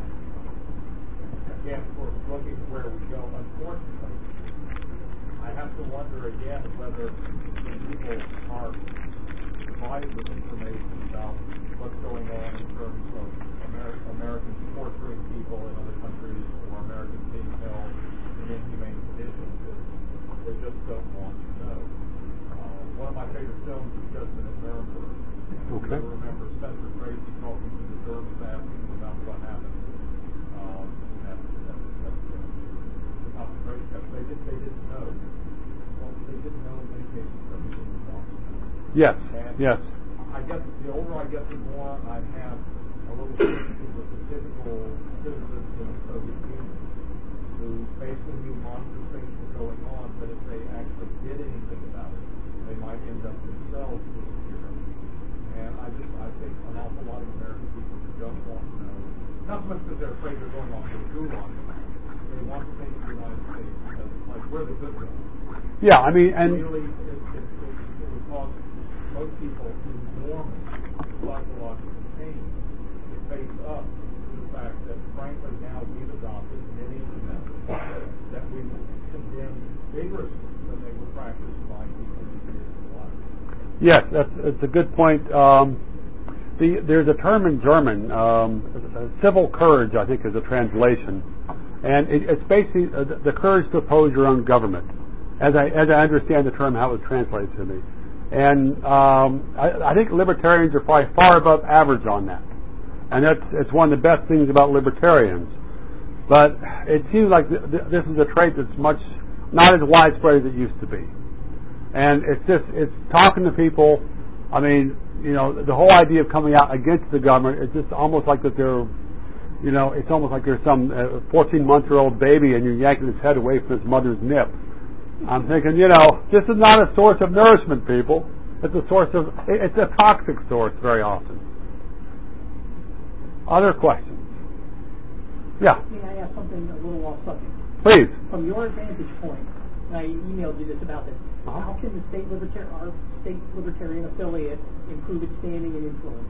again, for looking at where we go, unfortunately, I have to wonder again whether people are provided with information about what's going on in terms of Amer- Americans torturing people in other countries or Americans being held in inhumane conditions. They just don't want to know. Uh, one of my favorite films is Judgment at Nuremberg. Okay. You remember Spencer Tracy talking to the Germans, asking them about what happened um, at, at, at the, the concentration camp. They, did, they didn't know. Well, they didn't know in many cases that they didn't want to know. Yes. And yes. I guess the older I get, the more I have a little sympathy with the typical citizens in the Soviet Union who basically knew monstrous things were going on, but if they actually did anything about it, they might end up themselves disappearing. And I just, I think an awful lot of American people don't want to know, not so much because they're afraid they're going off to the gulag, they want to think of the United States because it's like, we're the good guys. Yeah, I mean, and really, it, it, it, it would cause most people enormous psychological pain to face up to the fact that, frankly, now we've adopted many methods that we condemn vigorously when they were practiced by people who did it life. yes, that's, that's a good point. Um, the, there's a term in German, um, civil courage, I think, is a translation, and it, it's basically uh, the, the courage to oppose your own government, as I as I understand the term, how it translates to me. And um, I, I think libertarians are probably far above average on that. And that's it's one of the best things about libertarians. But it seems like th- th- this is a trait that's much not as widespread as it used to be. And it's just, it's talking to people. I mean, you know, the whole idea of coming out against the government, it's just almost like that they're, you know, it's almost like there's some fourteen-month-old baby and you're yanking its head away from its mother's nip. I'm thinking, you know, this is not a source of nourishment, people. It's a source of, it's a toxic source very often. Other questions? Yeah. May I ask something a little off subject? Please. From your vantage point, and I emailed you this about this, uh-huh. How can the state libertarian, our state libertarian affiliate improve its standing and influence?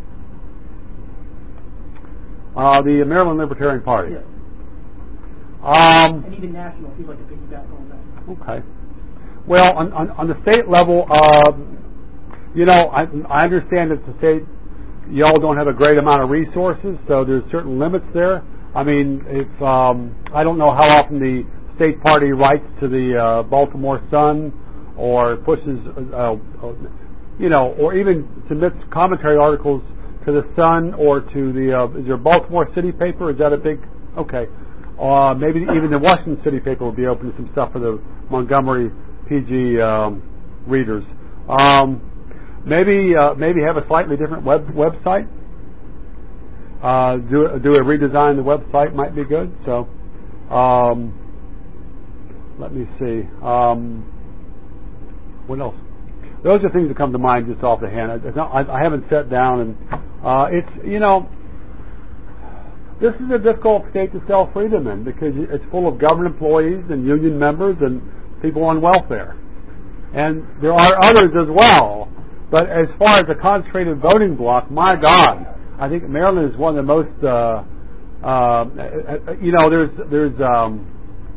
Uh, the Maryland Libertarian Party. Yes. Um, and even national, if you'd like to piggyback on that. Okay. Well, on, on, on the state level, uh, you know, I, I understand that the state, y'all don't have a great amount of resources, so there's certain limits there. I mean, if um, I don't know how often the state party writes to the uh, Baltimore Sun or pushes, uh, uh, you know, or even submits commentary articles to the Sun or to the, uh, is there a Baltimore City paper? Is that a big, okay. Uh, maybe even the Washington City paper will be open to some stuff for the Montgomery P G um, readers. Um, maybe uh, maybe have a slightly different web website. Uh, do do a redesign of the website might be good. So, um, let me see. Um, what else? Those are things that come to mind just off the hand. I, not, I, I haven't sat down and uh, it's you know. This is a difficult state to sell freedom in because it's full of government employees and union members and people on welfare. And there are others as well. But as far as a concentrated voting bloc, my God, I think Maryland is one of the most, uh, uh, you know, there's, there's, um,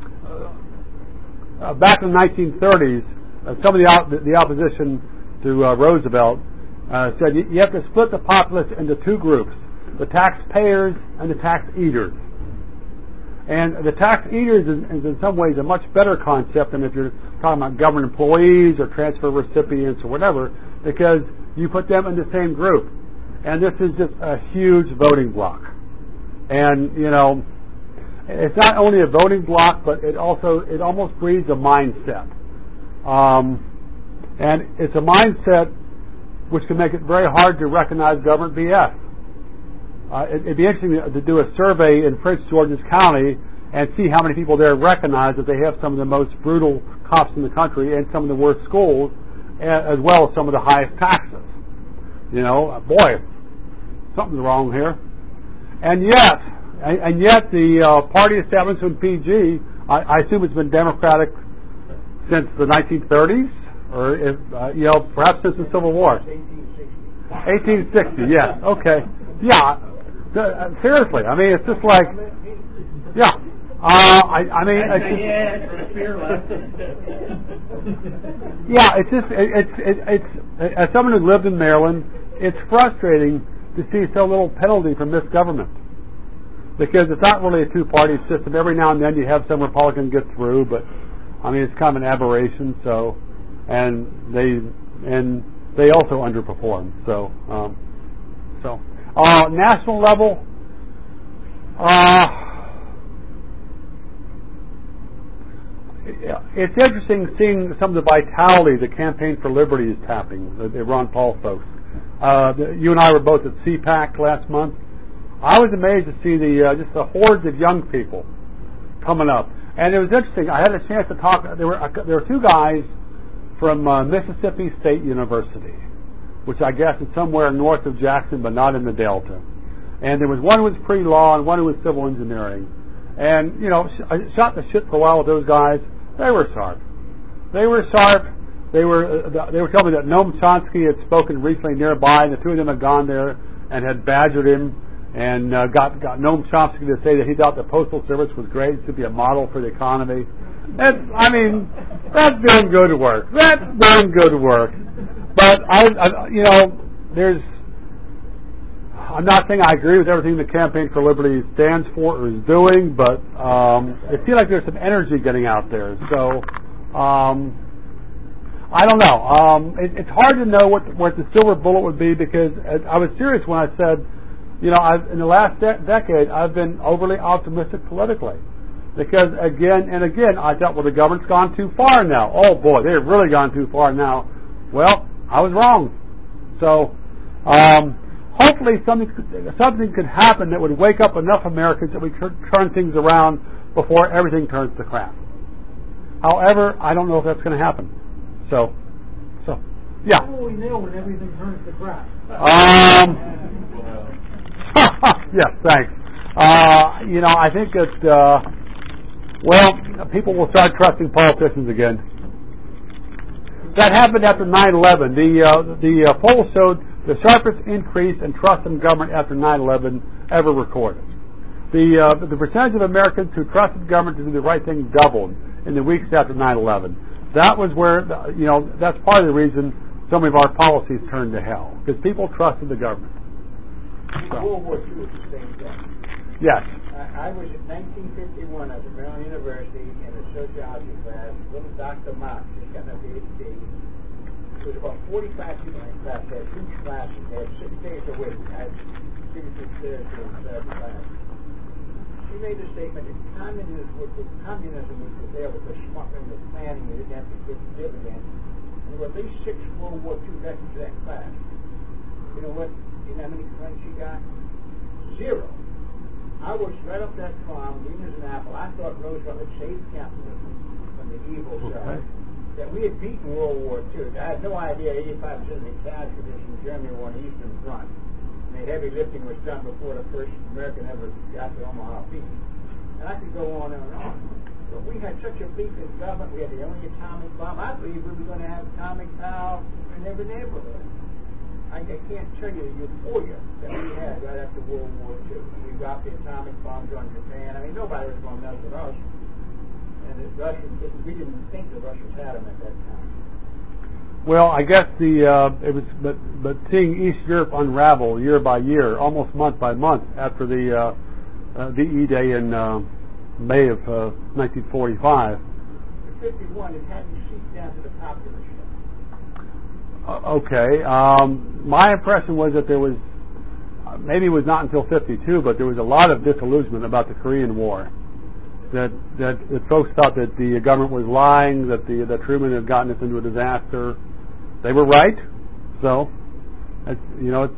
uh, back in the nineteen thirties, uh, some of the, op- the opposition to uh, Roosevelt uh, said you, you have to split the populace into two groups. The taxpayers and the tax eaters. And the tax eaters is, is in some ways a much better concept than if you're talking about government employees or transfer recipients or whatever, because you put them in the same group. And this is just a huge voting bloc. And, you know, it's not only a voting bloc, but it also, it almost breeds a mindset. Um, and it's a mindset which can make it very hard to recognize government B S. Uh, it, it'd be interesting to do a survey in Prince George's County and see how many people there recognize that they have some of the most brutal cops in the country and some of the worst schools, as well as some of the highest taxes. You know, boy, something's wrong here. And yet, and, and yet the uh, party establishment P G, I, I assume it's been Democratic since the nineteen thirties, or if, uh, you know, perhaps since the Civil War. eighteen sixty, yes, okay. Yeah. Uh, seriously, I mean, it's just like, yeah. Uh, I, I mean, it's just, yeah, it's just, it, it's, it, it's, as someone who lived in Maryland, it's frustrating to see so little penalty from this government. Because it's not really a two-party system. Every now and then you have some Republican get through, but, I mean, it's kind of an aberration, so, and they, and they also underperform, so, um, so. Uh, national level, uh, it's interesting seeing some of the vitality the Campaign for Liberty is tapping, the, the Ron Paul folks. Uh, the, you and I were both at C PAC last month. I was amazed to see the uh, just the hordes of young people coming up, and it was interesting. I had a chance to talk. There were uh, there were two guys from uh, Mississippi State University, which I guess is somewhere north of Jackson, but not in the Delta. And there was one who was pre-law and one who was civil engineering. And, you know, I shot the shit for a while with those guys. They were sharp. They were sharp. They were uh, they were telling me that Noam Chomsky had spoken recently nearby, and the two of them had gone there and had badgered him and uh, got, got Noam Chomsky to say that he thought the Postal Service was great. It should be a model for the economy. That's, I mean, that's doing good work. That's doing good work. But, I, I, you know, there's, I'm not saying I agree with everything the Campaign for Liberty stands for or is doing, but um, it feels like there's some energy getting out there. So, um, I don't know. Um, it, it's hard to know what, what the silver bullet would be because I was serious when I said you know, I've, in the last de- decade, I've been overly optimistic politically. Because again and again, I thought, well, the government's gone too far now. Oh boy, they've really gone too far now. Well, I was wrong. So, um, hopefully something something could happen that would wake up enough Americans that we could turn things around before everything turns to crap. However, I don't know if that's going to happen. So, so, yeah. How will we know when everything turns to crap? Um. Yes, thanks. Uh, you know, I think that. Uh, Well, people will start trusting politicians again. That happened after nine eleven. The uh, the uh, poll showed the sharpest increase in trust in government after nine eleven ever recorded. The uh, the percentage of Americans who trusted government to do the right thing doubled in the weeks after nine eleven. That was where, the, you know, that's part of the reason so many of our policies turned to hell, because people trusted the government. So. World War Two was the same thing. Yes. I, I was in nineteen fifty-one at Maryland University in a sociology class. Little Doctor Marx just got a PhD. There was about forty-five people in class. They had huge classes. They had six days a week. I had Tuesday, Thursday, and Saturday class. She made a statement that communism was, communism was there with the smuggling, the planning. You didn't have to give dividends. And there were at least six World War Two veterans in that class. You know what? You know how many friends she got? Zero. I was right up that farm, even as an apple. I thought Roosevelt had saved capitalism from the evil side. That we had beaten World War Two. I had no idea eighty-five percent of the casualties in Germany were on the Eastern Front. And the heavy lifting was done before the first American ever got to Omaha Beach. And I could go on and on. But we had such a beat in government. We had the only atomic bomb. I believe we were going to have atomic power in every neighborhood. I, I can't tell you the euphoria that we had right after World War Two. We dropped the atomic bombs on Japan. I mean, nobody was going to mess with us. And the Russians didn't, we didn't think the Russians had them at that time. Well, I guess the uh, it was, but but seeing East Europe unravel year by year, almost month by month after the uh, uh, V E Day in uh, May of uh, nineteen forty-five. In fifty-one, it hadn't seeped down to the populace yet. Uh, okay, um, my impression was that there was uh, maybe it was not until fifty-two, but there was a lot of disillusionment about the Korean War. That, that that folks thought that the government was lying, that the that Truman had gotten us into a disaster. They were right. So, it's, you know, it's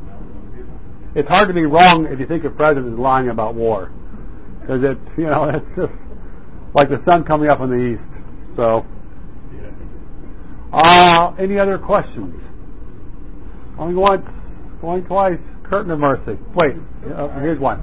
it's hard to be wrong if you think a president is lying about war, because it you know it's just like the sun coming up in the east. So, uh, any other questions? Going once, going twice. Curtain of mercy. Wait, uh, here's one.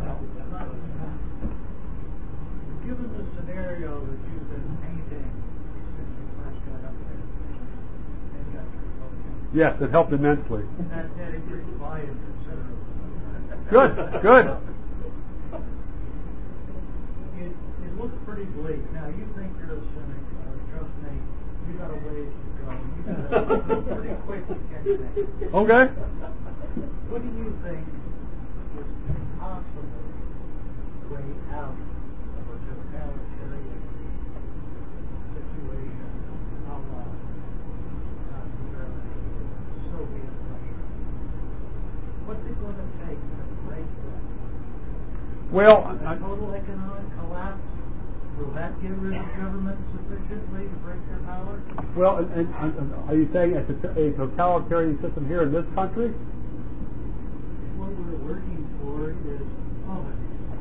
Given the scenario that you've been painting since you first got up there and got your program, Yes, it helped immensely. that, that increased volume considerably. Good, good. It, it looks pretty bleak. Now, you think you're a cynic. Uh, trust me, you got a ways to go. You got to go pretty quick to catch that. Okay. What do you think is a possible way out of a totalitarian situation a la Nazi Germany, Soviet Russia? What's it going to take to break that? Well, A I, total economic collapse? Will that get rid of government sufficiently to break their power? well, and, and, and are you saying it's a, a totalitarian system here in this country? What we're working for is ovens.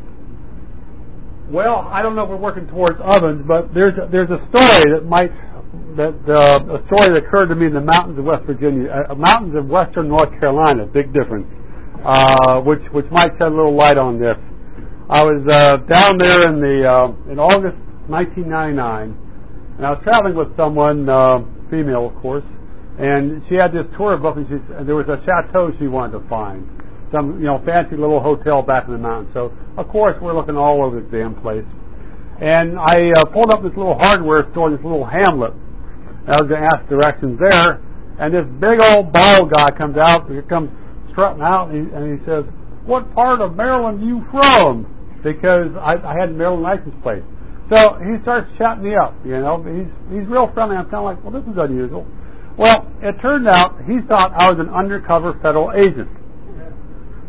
Well, I don't know if we're working towards ovens, but there's a, there's a story that might that uh, a story that occurred to me in the mountains of West Virginia, uh, mountains of Western North Carolina. Big difference, uh, which which might shed a little light on this. I was uh, down there in the uh, in August nineteen ninety-nine, and I was traveling with someone, uh, female of course, and she had this tour book, and, she, and there was a chateau she wanted to find, some you know fancy little hotel back in the mountains. So of course we're looking all over this damn place, and I uh, pulled up this little hardware store, this little hamlet. And I was going to ask directions there, and this big old bald guy comes out. He comes strutting out, and he, and he says, "What part of Maryland are you from?" Because I, I had a Maryland license plate. So he starts chatting me up, you know. He's he's real friendly. I'm kind of like, well, this is unusual. Well, it turned out he thought I was an undercover federal agent.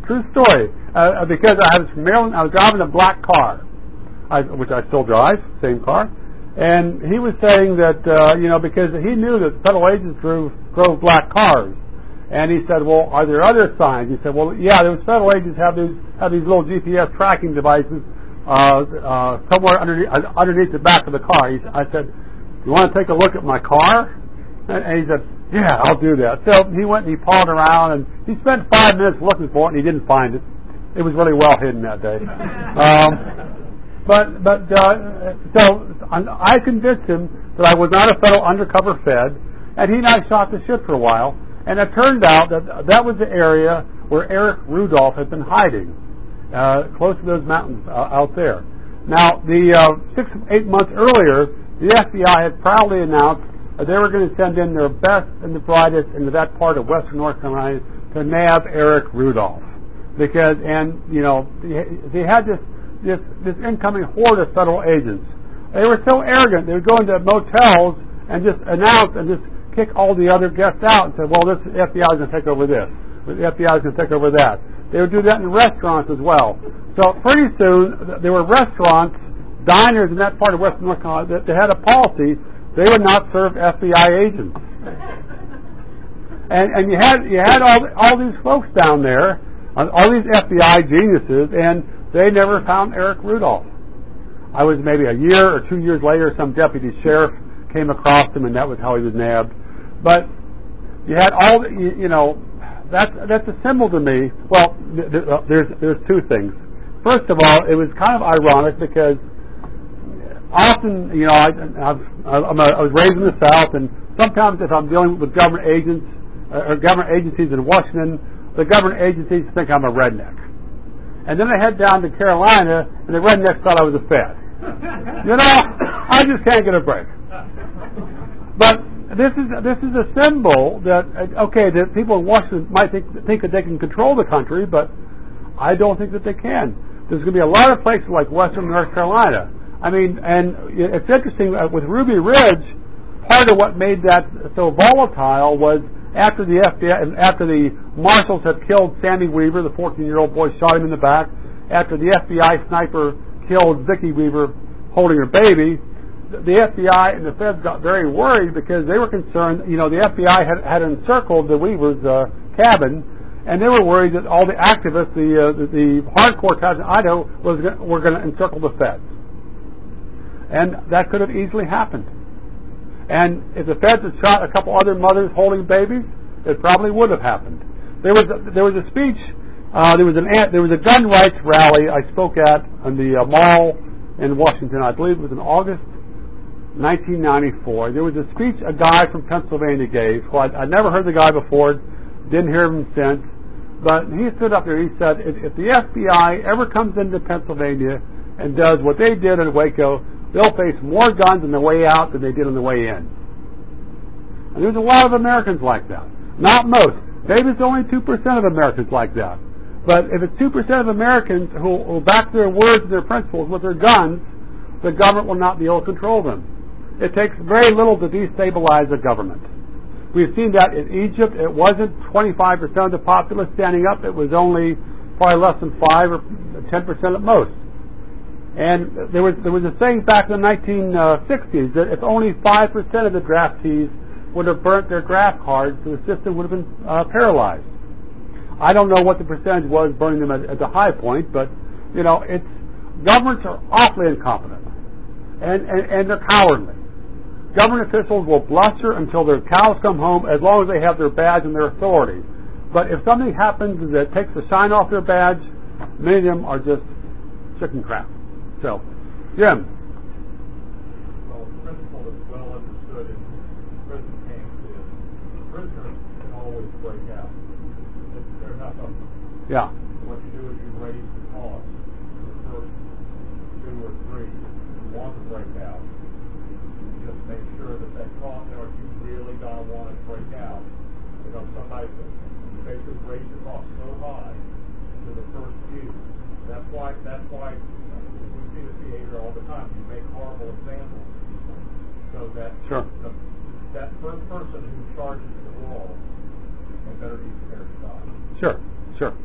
True story. Uh, because I was from Maryland, I was driving a black car, I, which I still drive, same car. And he was saying that, uh, you know, because he knew that federal agents drove, drove black cars. And he said, well, are there other signs? He said, well, yeah, those federal agents have these, have these little G P S tracking devices uh, uh, somewhere underneath, underneath the back of the car. He, I said, you want to take a look at my car? And, and he said, yeah, I'll do that. So he went and he pawed around, and he spent five minutes looking for it, and he didn't find it. It was really well hidden that day. Um, but but uh, so I convinced him that I was not a federal undercover Fed, and he and I shot the shit for a while. And it turned out that that was the area where Eric Rudolph had been hiding, uh, close to those mountains uh, out there. Now, the uh, six, eight months earlier, the F B I had proudly announced that they were going to send in their best and the brightest into that part of western North Carolina to nab Eric Rudolph. Because, and, you know, they had this, this, this incoming horde of federal agents. They were so arrogant, they would go into motels and just announce and just kick all the other guests out and say, well, this F B I is going to take over this. The F B I is going to take over that. They would do that in restaurants as well. So pretty soon, there were restaurants, diners in that part of western North Carolina that they had a policy they would not serve F B I agents. And and you had you had all all these folks down there, all these F B I geniuses, and they never found Eric Rudolph. I was maybe a year or two years later, some deputy sheriff came across him, and that was how he was nabbed. But you had all the, you, you know, that's that's a symbol to me. Well, there's there's two things. First of all, it was kind of ironic because often, you know, I, I've, I'm a, I was raised in the South, and sometimes if I'm dealing with government agents uh, or government agencies in Washington, the government agencies think I'm a redneck. And then I head down to Carolina, and the rednecks thought I was a Fed. You know, I just can't get a break. But this is this is a symbol that, okay, that people in Washington might think, think that they can control the country, but I don't think that they can. There's going to be a lot of places like western North Carolina. I mean, and it's interesting, uh, with Ruby Ridge, part of what made that so volatile was after the F B I, after the marshals had killed Sammy Weaver, the fourteen-year-old boy shot him in the back, after the F B I sniper killed Vicki Weaver holding her baby, the F B I and the feds got very worried because they were concerned, you know, the F B I had, had encircled the Weaver's uh, cabin, and they were worried that all the activists, the uh, the, the hardcore guys in Idaho, was gonna, were going to encircle the feds. And that could have easily happened. And if the feds had shot a couple other mothers holding babies, it probably would have happened. There was a, there was a speech, uh, there was an there was a gun rights rally I spoke at on the uh, mall in Washington. I believe it was in August nineteen ninety-four. There was a speech a guy from Pennsylvania gave. Who I'd, I'd never heard the guy before, didn't hear him since. But he stood up there. He said, if, if the F B I ever comes into Pennsylvania and does what they did in Waco, they'll face more guns on the way out than they did on the way in. And there's a lot of Americans like that. Not most. Maybe it's only two percent of Americans like that. But if it's two percent of Americans who will back their words and their principles with their guns, the government will not be able to control them. It takes very little to destabilize a government. We've seen that in Egypt. It wasn't twenty-five percent of the populace standing up. It was only probably less than five or ten percent at most. And there was there was a saying back in the nineteen sixties that if only five percent of the draftees would have burnt their draft cards, the system would have been uh, paralyzed. I don't know what the percentage was burning them at, at the high point, but you know, it's governments are awfully incompetent, and, and and they're cowardly. Government officials will bluster until their cows come home, as long as they have their badge and their authority. But if something happens that takes the shine off their badge, many of them are just chicken crap. So, Jim. Well, the principle that's well understood in prison camps is prisoners can always break out. They're enough of them. Yeah. What you do is you raise the cost for the first two or three who want to break out. You just make sure that that cost, you know, if you really don't want to break out, you know, somebody you basically raise the cost so high to the first few. That's why. That's why. We see this behavior all the time. You make horrible examples of people so that sure. the, that first person who charges the wall had better be prepared to die. Sure, sure.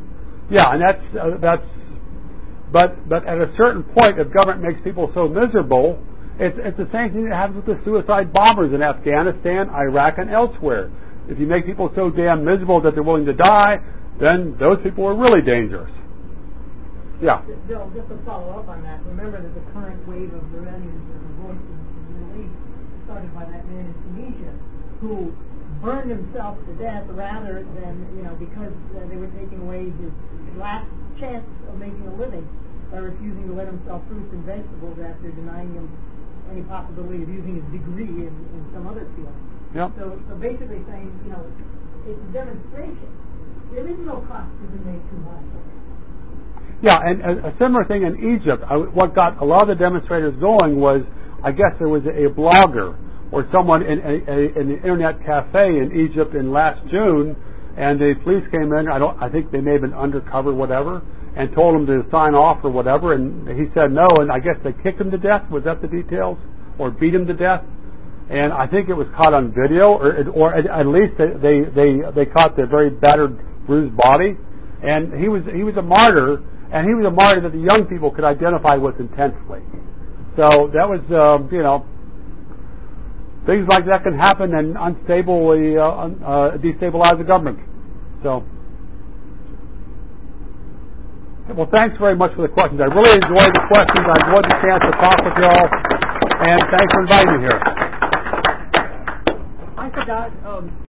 Yeah, and that's uh, that's. But but at a certain point, if government makes people so miserable, it's it's the same thing that happens with the suicide bombers in Afghanistan, Iraq, and elsewhere. If you make people so damn miserable that they're willing to die, then those people are really dangerous. Yeah. Bill, just to follow up on that, remember that the current wave of rebellions and revolts in the Middle East started by that man in Tunisia who burned himself to death rather than, you know, because uh, they were taking away his last chance of making a living by refusing to let him sell fruits and vegetables after denying him any possibility of using his degree in, in some other field. Yep. So, so basically saying, you know, it's a demonstration. There is no cost to be made too much. Yeah, and a, a similar thing in Egypt. I, what got a lot of the demonstrators going was, I guess there was a, a blogger or someone in, a, a, in an internet cafe in Egypt in last June, and the police came in. I don't. I think they may have been undercover, whatever, and told him to sign off or whatever. And he said no, and I guess they kicked him to death. Was that the details? Or beat him to death? And I think it was caught on video, or or at least they they they, they caught the very battered, bruised body. And he was he was a martyr. And he was a martyr that the young people could identify with intensely. So that was, uh, you know, things like that can happen and unstably uh, uh, destabilize the government. So, well, thanks very much for the questions. I really enjoyed the questions. I enjoyed the chance to talk with you all. And thanks for inviting me here. I forgot. Um